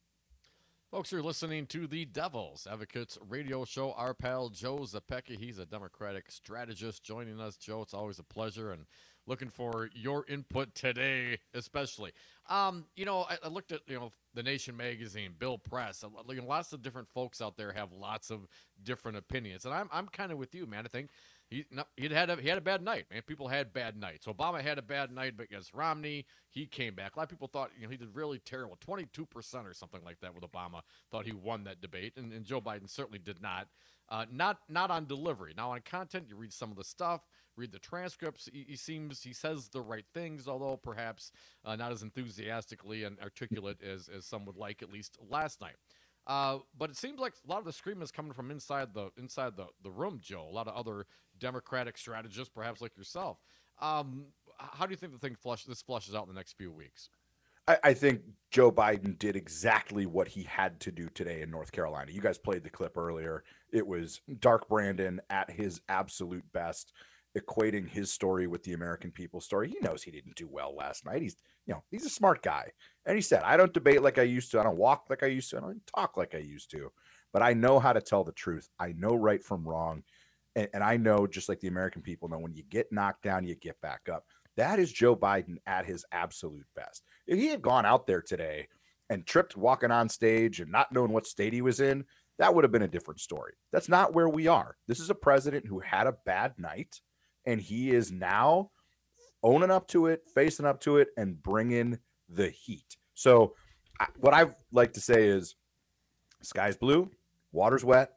Folks, you're listening to the Devil's Advocates radio show. Our pal Joe Zepecki, he's a Democratic strategist joining us. Joe, it's always a pleasure, and looking for your input today, especially. Um, you know, I, I looked at, you know, The Nation magazine, Bill Press. You know, lots of different folks out there have lots of different opinions, and I'm I'm kind of with you, man. I think he no, he had a, he had a bad night, man. People had bad nights. Obama had a bad night against Romney. He came back. A lot of people thought, you know, he did really terrible. twenty-two percent or something like that with Obama thought he won that debate, and, and Joe Biden certainly did not. Uh, not not on delivery. Now on content, you read some of the stuff, read the transcripts. He, he seems he says the right things, although perhaps uh, not as enthusiastically and articulate as as some would like, at least last night. Uh, but it seems like a lot of the screaming is coming from inside the inside the, the room, Joe. A lot of other Democratic strategists, perhaps like yourself. Um, how do you think the thing flush this flushes out in the next few weeks? I, I think Joe Biden did exactly what he had to do today in North Carolina. You guys played the clip earlier. It was Dark Brandon at his absolute best, equating his story with the American people's story. He knows he didn't do well last night. He's, you know, he's a smart guy. And he said, I don't debate like I used to. I don't walk like I used to. I don't talk like I used to. But I know how to tell the truth. I know right from wrong. And, and I know, just like the American people know, when you get knocked down, you get back up. That is Joe Biden at his absolute best. If he had gone out there today and tripped walking on stage and not knowing what state he was in, that would have been a different story. That's not where we are. This is a president who had a bad night, and he is now owning up to it, facing up to it, and bringing the heat. So I, what I like to say is sky's blue, water's wet,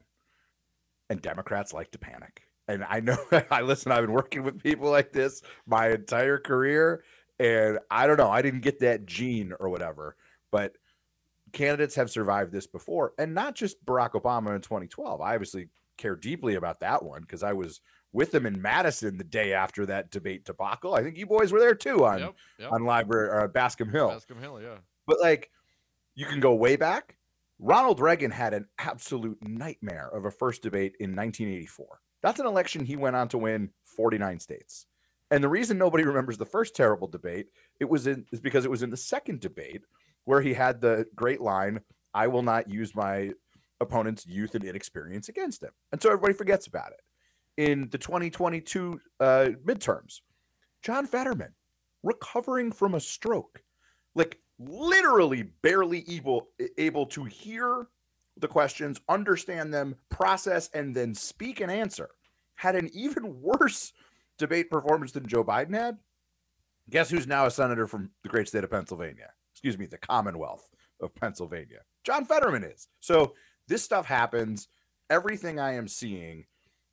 and Democrats like to panic. And I know, I listen, I've been working with people like this my entire career, and I don't know, I didn't get that gene or whatever, but candidates have survived this before, and not just Barack Obama in twenty twelve. I obviously care deeply about that one because I was with him in Madison the day after that debate debacle. I think you boys were there too on Yep, yep. on library or Bascom Hill. Bascom Hill, yeah. But like, you can go way back. Ronald Reagan had an absolute nightmare of a first debate in nineteen eighty-four. That's an election he went on to win forty-nine states. And the reason nobody remembers the first terrible debate, it was in is because it was in the second debate where he had the great line, "I will not use my opponent's youth and inexperience against him." And so everybody forgets about it. In the twenty twenty-two uh, midterms, John Fetterman, recovering from a stroke, like literally barely able, able to hear the questions, understand them, process, and then speak and answer, had an even worse debate performance than Joe Biden had. Guess who's now a senator from the great state of Pennsylvania? Excuse me, the Commonwealth of Pennsylvania. John Fetterman is. So this stuff happens. Everything I am seeing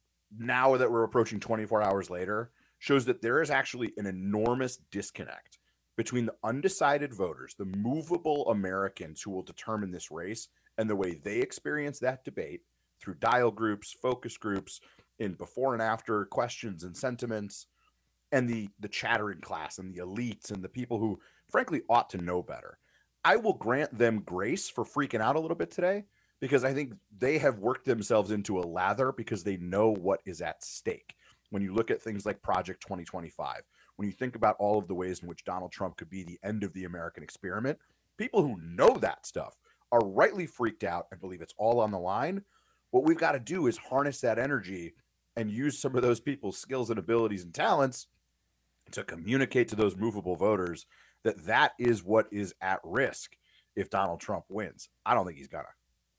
now that we're approaching twenty-four hours later shows that there is actually an enormous disconnect between the undecided voters, the movable Americans who will determine this race, and the way they experience that debate through dial groups, focus groups, in before and after questions and sentiments, and the the chattering class and the elites and the people who frankly ought to know better. I will grant them grace for freaking out a little bit today because I think they have worked themselves into a lather because they know what is at stake. When you look at things like Project twenty twenty-five, when you think about all of the ways in which Donald Trump could be the end of the American experiment, people who know that stuff are rightly freaked out and believe it's all on the line. What we've got to do is harness that energy and use some of those people's skills and abilities and talents to communicate to those movable voters that that is what is at risk if Donald Trump wins. I don't think he's gonna.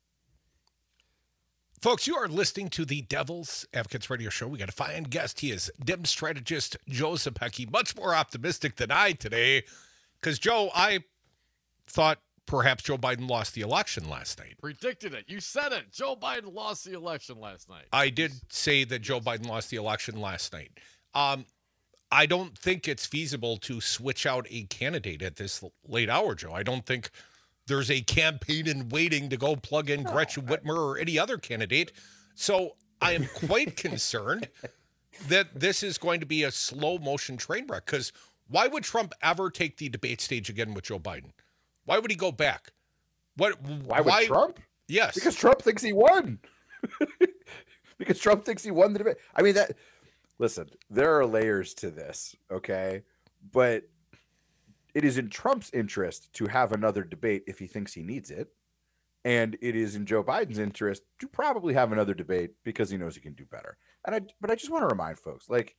Folks, you are listening to the Devil's Advocates Radio Show. We got a fine guest. He is Dem strategist Joe Zepecki, much more optimistic than I today. Because, Joe, I thought perhaps Joe Biden lost the election last night. Predicted it. You said it. Joe Biden lost the election last night. I did say that Joe Biden lost the election last night. Um, I don't think it's feasible to switch out a candidate at this late hour, Joe. I don't think there's a campaign in waiting to go plug in Gretchen Whitmer or any other candidate. So I am quite concerned that this is going to be a slow motion train wreck. Because why would Trump ever take the debate stage again with Joe Biden? Why would he go back? What? Why would why, Trump? Yes. Because Trump thinks he won. Because Trump thinks he won the debate. I mean, that. Listen, there are layers to this, okay? But it is in Trump's interest to have another debate if he thinks he needs it. And it is in Joe Biden's interest to probably have another debate because he knows he can do better. And I, but I just want to remind folks, like,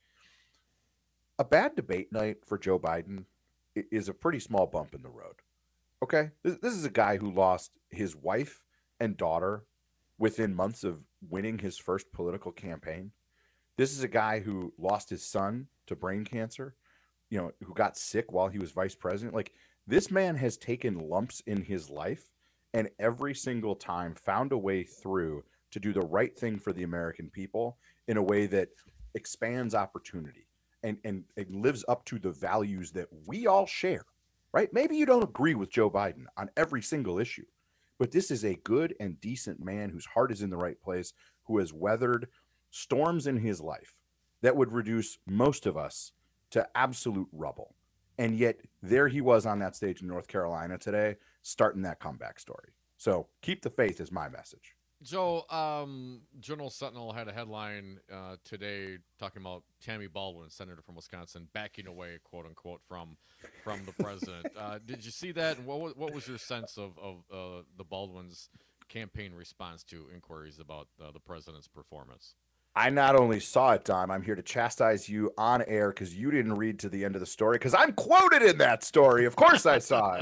a bad debate night for Joe Biden is a pretty small bump in the road. Okay? This, this is a guy who lost his wife and daughter within months of winning his first political campaign. This is a guy who lost his son to brain cancer, you know, who got sick while he was vice president. Like, this man has taken lumps in his life and every single time found a way through to do the right thing for the American people in a way that expands opportunity and, and, and lives up to the values that we all share, right? Maybe you don't agree with Joe Biden on every single issue, but this is a good and decent man whose heart is in the right place, who has weathered storms in his life that would reduce most of us to absolute rubble. And yet there he was on that stage in North Carolina today, starting that comeback story. So keep the faith is my message. Joe, um, Journal Sentinel had a headline uh, today talking about Tammy Baldwin, senator from Wisconsin, backing away, quote unquote, from from the president. uh, did you see that? And what was, what was your sense of, of uh, the Baldwin's campaign response to inquiries about uh, the president's performance? I not only saw it, Don, I'm here to chastise you on air because you didn't read to the end of the story because I'm quoted in that story. Of course I saw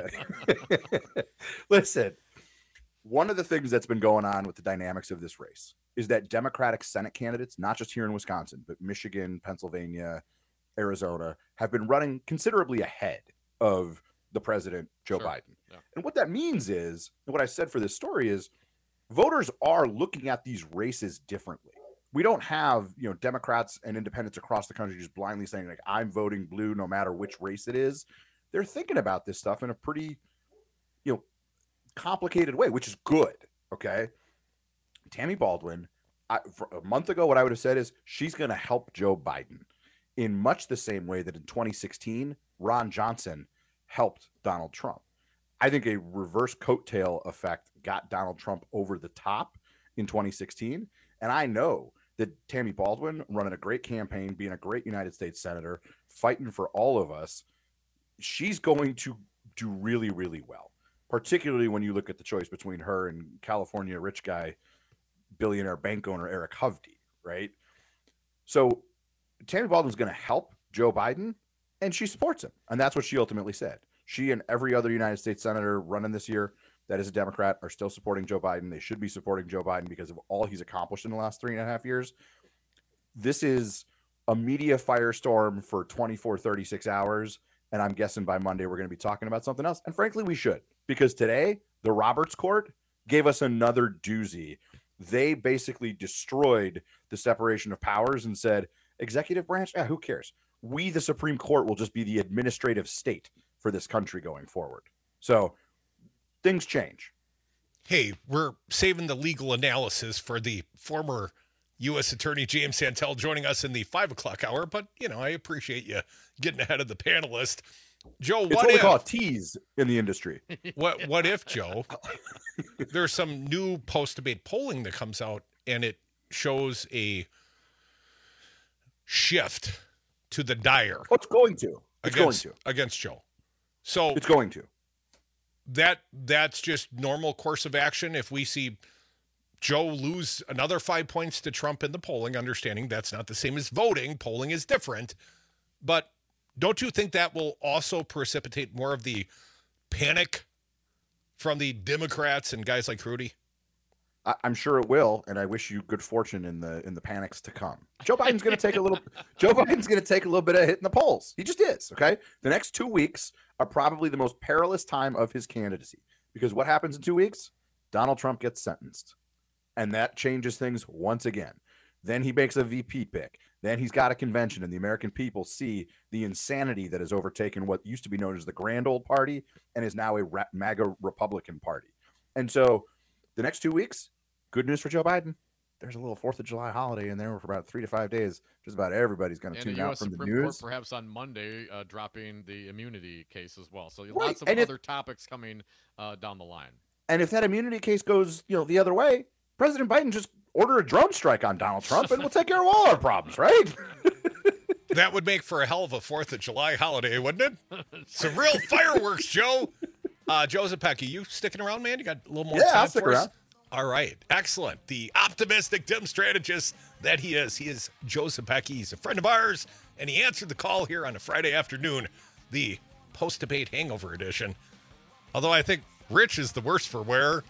it. Listen, one of the things that's been going on with the dynamics of this race is that Democratic Senate candidates, not just here in Wisconsin, but Michigan, Pennsylvania, Arizona, have been running considerably ahead of the president, Joe sure. Biden. Yeah. And what that means is, and what I said for this story is, voters are looking at these races differently. We don't have, you know, Democrats and independents across the country just blindly saying, like, I'm voting blue no matter which race it is. They're thinking about this stuff in a pretty, you know, complicated way, which is good, okay? Tammy Baldwin, I, for a month ago, what I would have said is she's going to help Joe Biden in much the same way that in twenty sixteen, Ron Johnson helped Donald Trump. I think a reverse coattail effect got Donald Trump over the top in twenty sixteen, and I know that Tammy Baldwin, running a great campaign, being a great United States Senator, fighting for all of us, she's going to do really, really well, particularly when you look at the choice between her and California rich guy, billionaire bank owner Eric Hovde, right? So Tammy Baldwin's going to help Joe Biden, and she supports him, and that's what she ultimately said. She and every other United States Senator running this year that is a Democrat are still supporting Joe Biden. They should be supporting Joe Biden because of all he's accomplished in the last three and a half years. This is a media firestorm for twenty-four, thirty-six hours. And I'm guessing by Monday, we're going to be talking about something else. And frankly, we should, because today the Roberts Court gave us another doozy. They basically destroyed the separation of powers and said, executive branch, yeah, who cares? We, the Supreme Court, will just be the administrative state for this country going forward. So things change. Hey, we're saving the legal analysis for the former U S Attorney James Santel joining us in the five o'clock hour, but, you know, I appreciate you getting ahead of the panelist. Joe, it's what what if... we call a tease in the industry. What, what if, Joe, there's some new post-debate polling that comes out, and it shows a shift to the dire. Oh, it's going to. It's against, going to. Against Joe. So it's going to. That that's just normal course of action. If we see Joe lose another five points to Trump in the polling, understanding that's not the same as voting. Polling is different. But don't you think that will also precipitate more of the panic from the Democrats and guys like Rudy? I, I'm sure it will, and I wish you good fortune in the in the panics to come. Joe Biden's going to take a little. Joe Biden's going to take a little bit of hit in the polls. He just is. Okay, the next two weeks are probably the most perilous time of his candidacy, because what happens in two weeks? Donald Trump gets sentenced, and that changes things once again. Then he makes a V P pick. Then he's got a convention, and the American people see the insanity that has overtaken what used to be known as the Grand Old Party and is now a MAGA Republican Party. And so the next two weeks, good news for Joe Biden. There's a little fourth of July holiday in there for about three to five days. Just about everybody's going to tune out from Supreme the news. Court perhaps on Monday uh, dropping the immunity case as well. So Right. lots of And other if- topics coming uh, down the line. And if that immunity case goes, you know, the other way, President Biden just order a drone strike on Donald Trump, and we'll take care of all our problems, right? That would make for a hell of a fourth of July holiday, wouldn't it? Some real fireworks, Joe. Uh, Joe Zepecki, you sticking around, man? You got a little more Yeah, time I'll stick for us? around. All right. Excellent. The optimistic Dem strategist that he is. He is Joe Zepecki. He's a friend of ours, and he answered the call here on a Friday afternoon, the post-debate hangover edition. Although I think Rich is the worst for wear.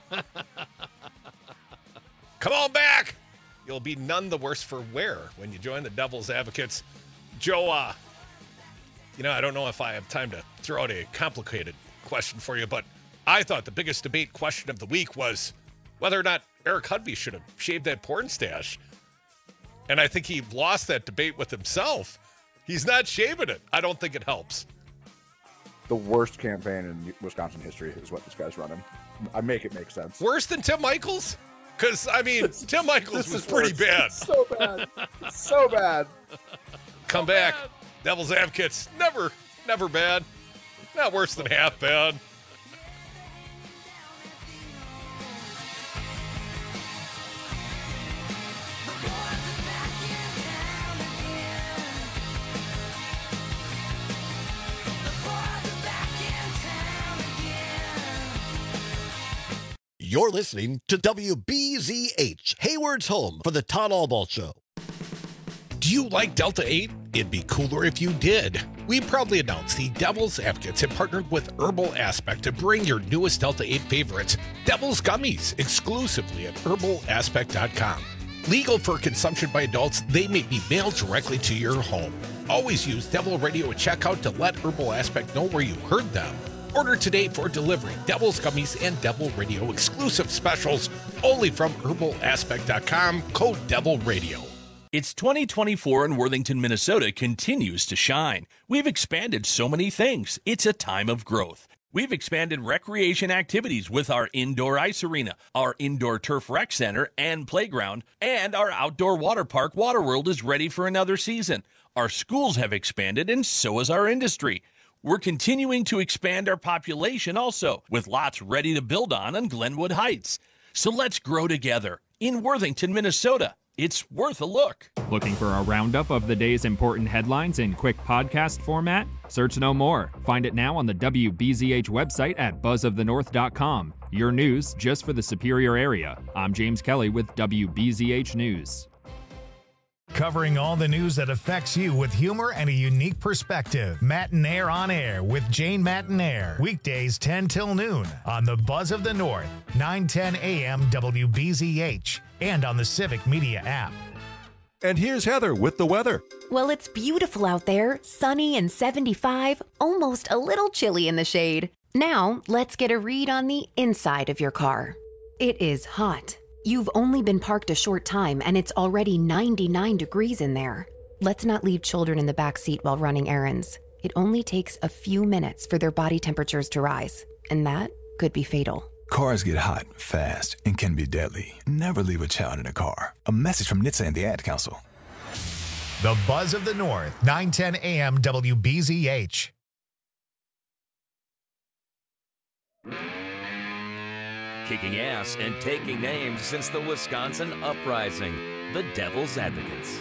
Come on back. You'll be none the worse for wear when you join the Devil's Advocates. Joe, uh, you know, I don't know if I have time to throw out a complicated question for you, but I thought the biggest debate question of the week was whether or not Eric Hovde should have shaved that porn stash. And I think he lost that debate with himself. He's not shaving it. I don't think it helps. The worst campaign in Wisconsin history is what this guy's running. I make it make sense. Worse than Tim Michaels? Because, I mean, Tim Michaels This was is pretty worse. bad. It's so bad. It's so bad. Come back. Devil's Advocates. Never, never bad. Not worse than half bad. You're listening to W B Z H, Hayward's home for the Todd Albaugh Show. Do you like Delta eight? It'd be cooler if you did. We proudly announce the Devil's Advocates have partnered with Herbal Aspect to bring your newest Delta eight favorites, Devil's Gummies, exclusively at herbal aspect dot com. Legal for consumption by adults, they may be mailed directly to your home. Always use Devil Radio at checkout to let Herbal Aspect know where you heard them. Order today for delivery. Devil's Gummies and Devil Radio exclusive specials only from herbal aspect dot com, code Devil Radio. It's twenty twenty-four and Worthington, Minnesota continues to shine. We've expanded so many things. It's a time of growth. We've expanded recreation activities with our indoor ice arena, our indoor turf rec center and playground, and our outdoor water park, Waterworld, is ready for another season. Our schools have expanded, and so has our industry. We're continuing to expand our population also, with lots ready to build on in Glenwood Heights. So let's grow together in Worthington, Minnesota. It's worth a look. Looking for a roundup of the day's important headlines in quick podcast format? Search no more. Find it now on the W B Z H website at buzz of the north dot com. Your news just for the Superior area. I'm James Kelly with W B Z H News. Covering all the news that affects you with humor and a unique perspective. Matinaire on Air with Jane Matinaire. Weekdays ten till noon on the Buzz of the North, nine ten a m W B Z H, and on the Civic Media app. And here's Heather with the weather. Well, it's beautiful out there, sunny and seventy-five, almost a little chilly in the shade. Now, let's get a read on the inside of your car. It is hot. You've only been parked a short time and it's already ninety-nine degrees in there. Let's not leave children in the back seat while running errands. It only takes a few minutes for their body temperatures to rise, and that could be fatal. Cars get hot, fast, and can be deadly. Never leave a child in a car. A message from N H T S A and the Ad Council. The Buzz of the North, nine ten a m W B Z H. Kicking ass and taking names since the Wisconsin Uprising, the Devil's Advocates.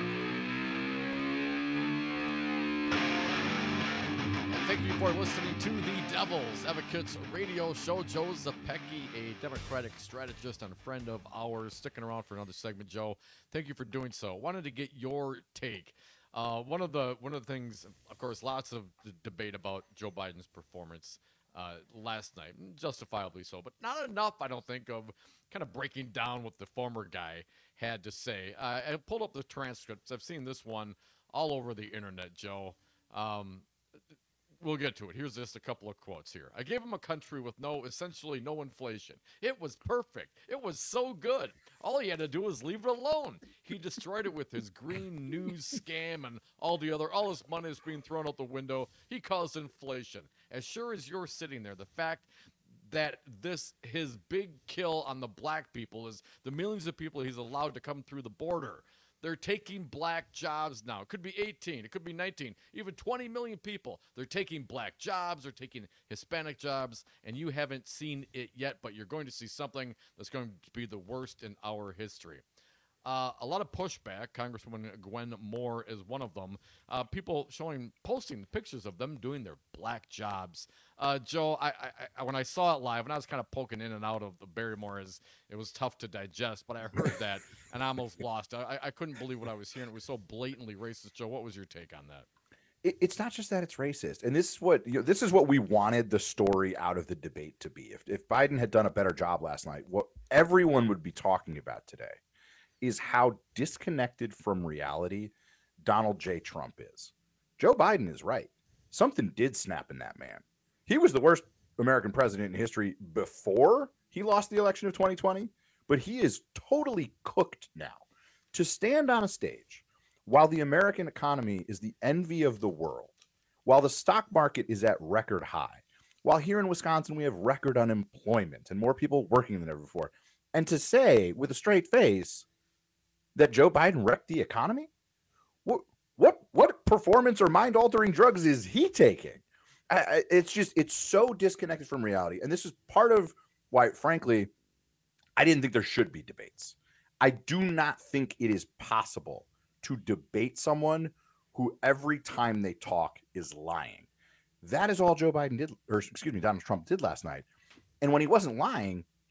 Thank you for listening to the Devil's Advocates radio show. Joe Zepecki, a Democratic strategist and a friend of ours, sticking around for another segment. Joe, thank you for doing so. Wanted to get your take. Uh, one of the one of the things, of course, lots of d- debate about Joe Biden's performance uh, last night, justifiably so, but not enough, I don't think, of kind of breaking down what the former guy had to say. Uh, I pulled up the transcripts. I've seen this one all over the internet, Joe. Um, We'll get to it. Here's just a couple of quotes here. I gave him a country with no, essentially no inflation. It was perfect. It was so good. All he had to do was leave it alone. He destroyed it with his green news scam and all the other, all his money is being thrown out the window. He caused inflation. As sure as you're sitting there, the fact that this, his big kill on the black people is the millions of people he's allowed to come through the border. They're taking black jobs now. It could be eighteen. It could be nineteen. Even twenty million people. They're taking black jobs. They're taking Hispanic jobs. And you haven't seen it yet, but you're going to see something that's going to be the worst in our history. Uh, a lot of pushback. Congresswoman Gwen Moore is one of them. Uh, people showing, posting pictures of them doing their black jobs. Uh, Joe, I, I, I, when I saw it live, and I was kind of poking in and out of the Barrymore, as it was tough to digest, but I heard that and I almost lost. I, I couldn't believe what I was hearing. It was so blatantly racist. Joe, what was your take on that? It, it's not just that it's racist, and this is what you know, this is what we wanted the story out of the debate to be. If if Biden had done a better job last night, what everyone would be talking about today is how disconnected from reality Donald J. Trump is. Joe Biden is right. Something did snap in that man. He was the worst American president in history before he lost the election of twenty twenty, but he is totally cooked now. To stand on a stage while the American economy is the envy of the world, while the stock market is at record high, while here in Wisconsin we have record unemployment and more people working than ever before, and to say with a straight face that Joe Biden wrecked the economy? What what what performance or mind-altering drugs is he taking? I, I, it's just, it's so disconnected from reality. And this is part of why, frankly, I didn't think there should be debates. I do not think it is possible to debate someone who every time they talk is lying. That is all Joe Biden did, or excuse me, Donald Trump did last night. And when he wasn't lying,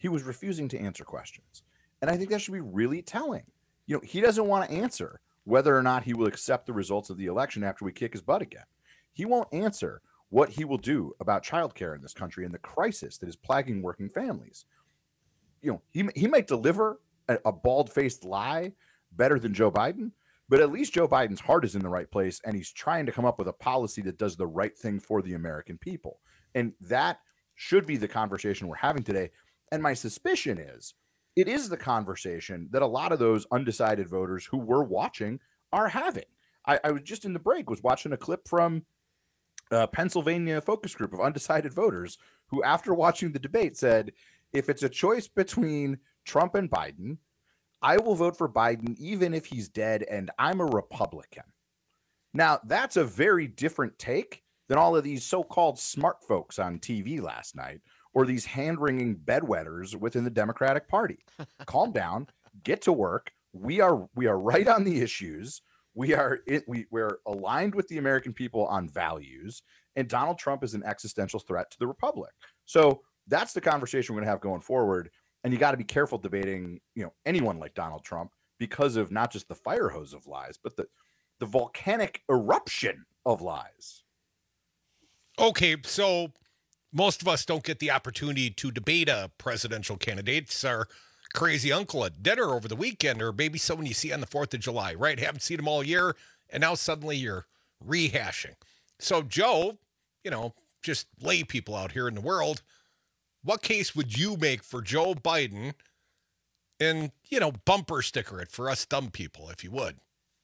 he was refusing to answer questions. And I think that should be really telling. You know, he doesn't want to answer whether or not he will accept the results of the election after we kick his butt again. He won't answer what he will do about childcare in this country and the crisis that is plaguing working families. You know, he, he might deliver a, a bald-faced lie better than Joe Biden, but at least Joe Biden's heart is in the right place, and he's trying to come up with a policy that does the right thing for the American people. And that should be the conversation we're having today. And my suspicion is it is the conversation that a lot of those undecided voters who were watching are having. I, I was just in the break, was watching a clip from a Pennsylvania focus group of undecided voters who, after watching the debate, said, if it's a choice between Trump and Biden, I will vote for Biden even if he's dead, and I'm a Republican. Now, that's a very different take than all of these so-called smart folks on T V last night, or these hand-wringing bedwetters within the Democratic Party. Calm down, get to work. We are we are right on the issues. We are it, we we're aligned with the American people on values, and Donald Trump is an existential threat to the republic. So that's the conversation we're going to have going forward. And you got to be careful debating, you know, anyone like Donald Trump because of not just the fire hose of lies, but the the volcanic eruption of lies. Okay, so most of us don't get the opportunity to debate a presidential candidate. It's our crazy uncle at dinner over the weekend, or maybe someone you see on the fourth of July, right? Haven't seen him all year, and now suddenly you're rehashing. So, Joe, you know, just lay people out here in the world, what case would you make for Joe Biden and, you know, bumper sticker it for us dumb people, if you would?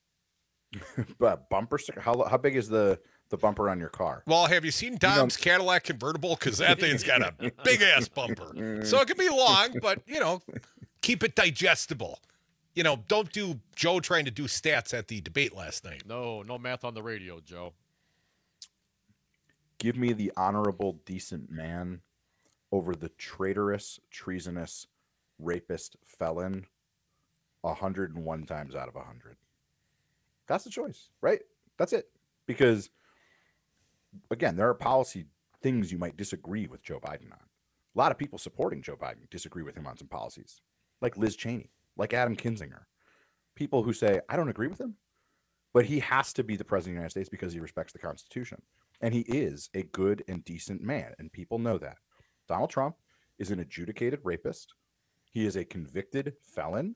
But bumper sticker? How, how big is the, the bumper on your car? Well, have you seen Dom's you know, Cadillac convertible? Because that thing's got a big-ass bumper. So it can be long, but, you know, keep it digestible. You know, don't do Joe trying to do stats at the debate last night. No, no math on the radio, Joe. Give me the honorable, decent man over the traitorous, treasonous, rapist felon one hundred one times out of one hundred. That's the choice, right? That's it. Because, again, there are policy things you might disagree with Joe Biden on. A lot of people supporting Joe Biden disagree with him on some policies, like Liz Cheney, like Adam Kinzinger. People who say, I don't agree with him, but he has to be the president of the United States because he respects the Constitution. And he is a good and decent man, and people know that. Donald Trump is an adjudicated rapist. He is a convicted felon.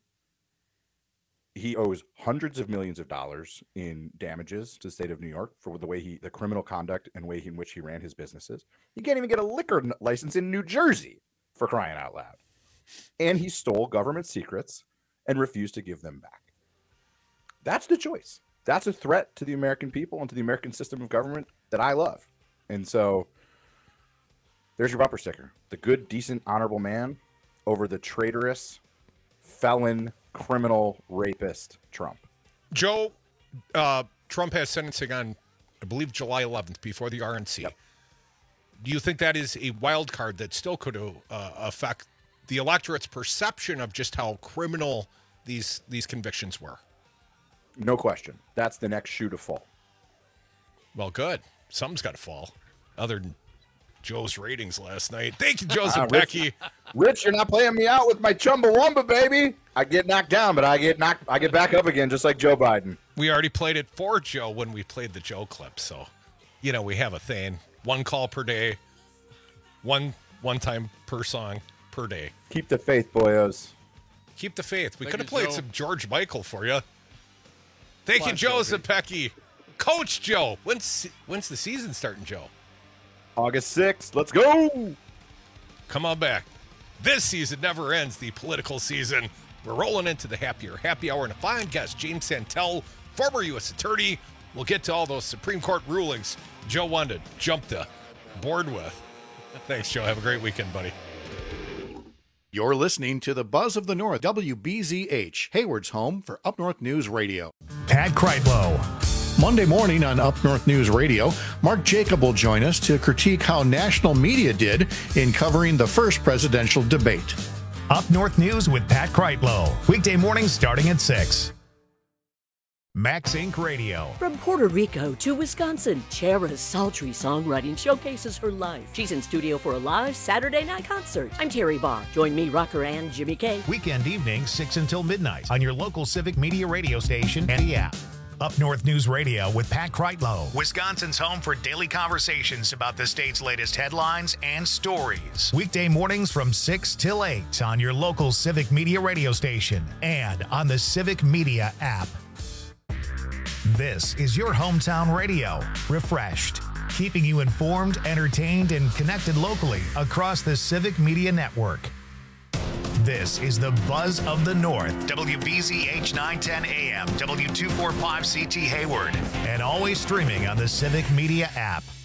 He owes hundreds of millions of dollars in damages to the state of New York for the way he, the criminal conduct and way in which he ran his businesses. He can't even get a liquor license in New Jersey, for crying out loud. And he stole government secrets and refused to give them back. That's the choice. That's a threat to the American people and to the American system of government that I love. And so there's your bumper sticker. The good, decent, honorable man over the traitorous, felon, criminal, rapist Trump. Joe, uh, Trump has sentencing on, I believe, July eleventh before the R N C. Yep. Do you think that is a wild card that still could uh, affect the electorate's perception of just how criminal these these convictions were? No question. That's the next shoe to fall. Well, good. Something's got to fall, other than Joe's ratings last night. Thank you, Joseph uh, Becky. Rich, Rich, you're not playing me out with my Chumbawamba, baby. I get knocked down, but I get knocked. I get back up again, just like Joe Biden. We already played it for Joe when we played the Joe clip, so you know we have a thing. One call per day, one one time per song per day. Keep the faith, boyos. Keep the faith. We Thank could have you, played Joe. some George Michael for you. Thank Come you, on, Joseph Pecky. Coach Joe. When's when's the season starting, Joe? August sixth. Let's go. Come on back. This season never ends, the political season. We're rolling into the happier happy hour, and a fine guest, James Santel, former U S attorney. We'll get to all those Supreme Court rulings Joe wanted to jump the board with. Thanks, Joe. Have a great weekend, buddy. You're listening to the Buzz of the North, W B Z H, Hayward's home for Up North News Radio. Pat Kreitlow. Monday morning on Up North News Radio, Mark Jacob will join us to critique how national media did in covering the first presidential debate. Up North News with Pat Kreitlow. Weekday mornings starting at six. Max Incorporated. Radio. From Puerto Rico to Wisconsin, Chera's sultry songwriting showcases her life. She's in studio for a live Saturday night concert. I'm Terry Barr. Join me, rocker, and Jimmy K. Weekend evenings, six until midnight on your local Civic Media radio station and the app. Up North News Radio with Pat Kreitlow, Wisconsin's home for daily conversations about the state's latest headlines and stories. Weekday mornings from six till eight on your local Civic Media radio station and on the Civic Media app. This is your hometown radio, refreshed, keeping you informed, entertained, and connected locally across the Civic Media Network. This is the Buzz of the North, W B Z H nine ten A M, W two forty-five C T Hayward, and always streaming on the Civic Media app.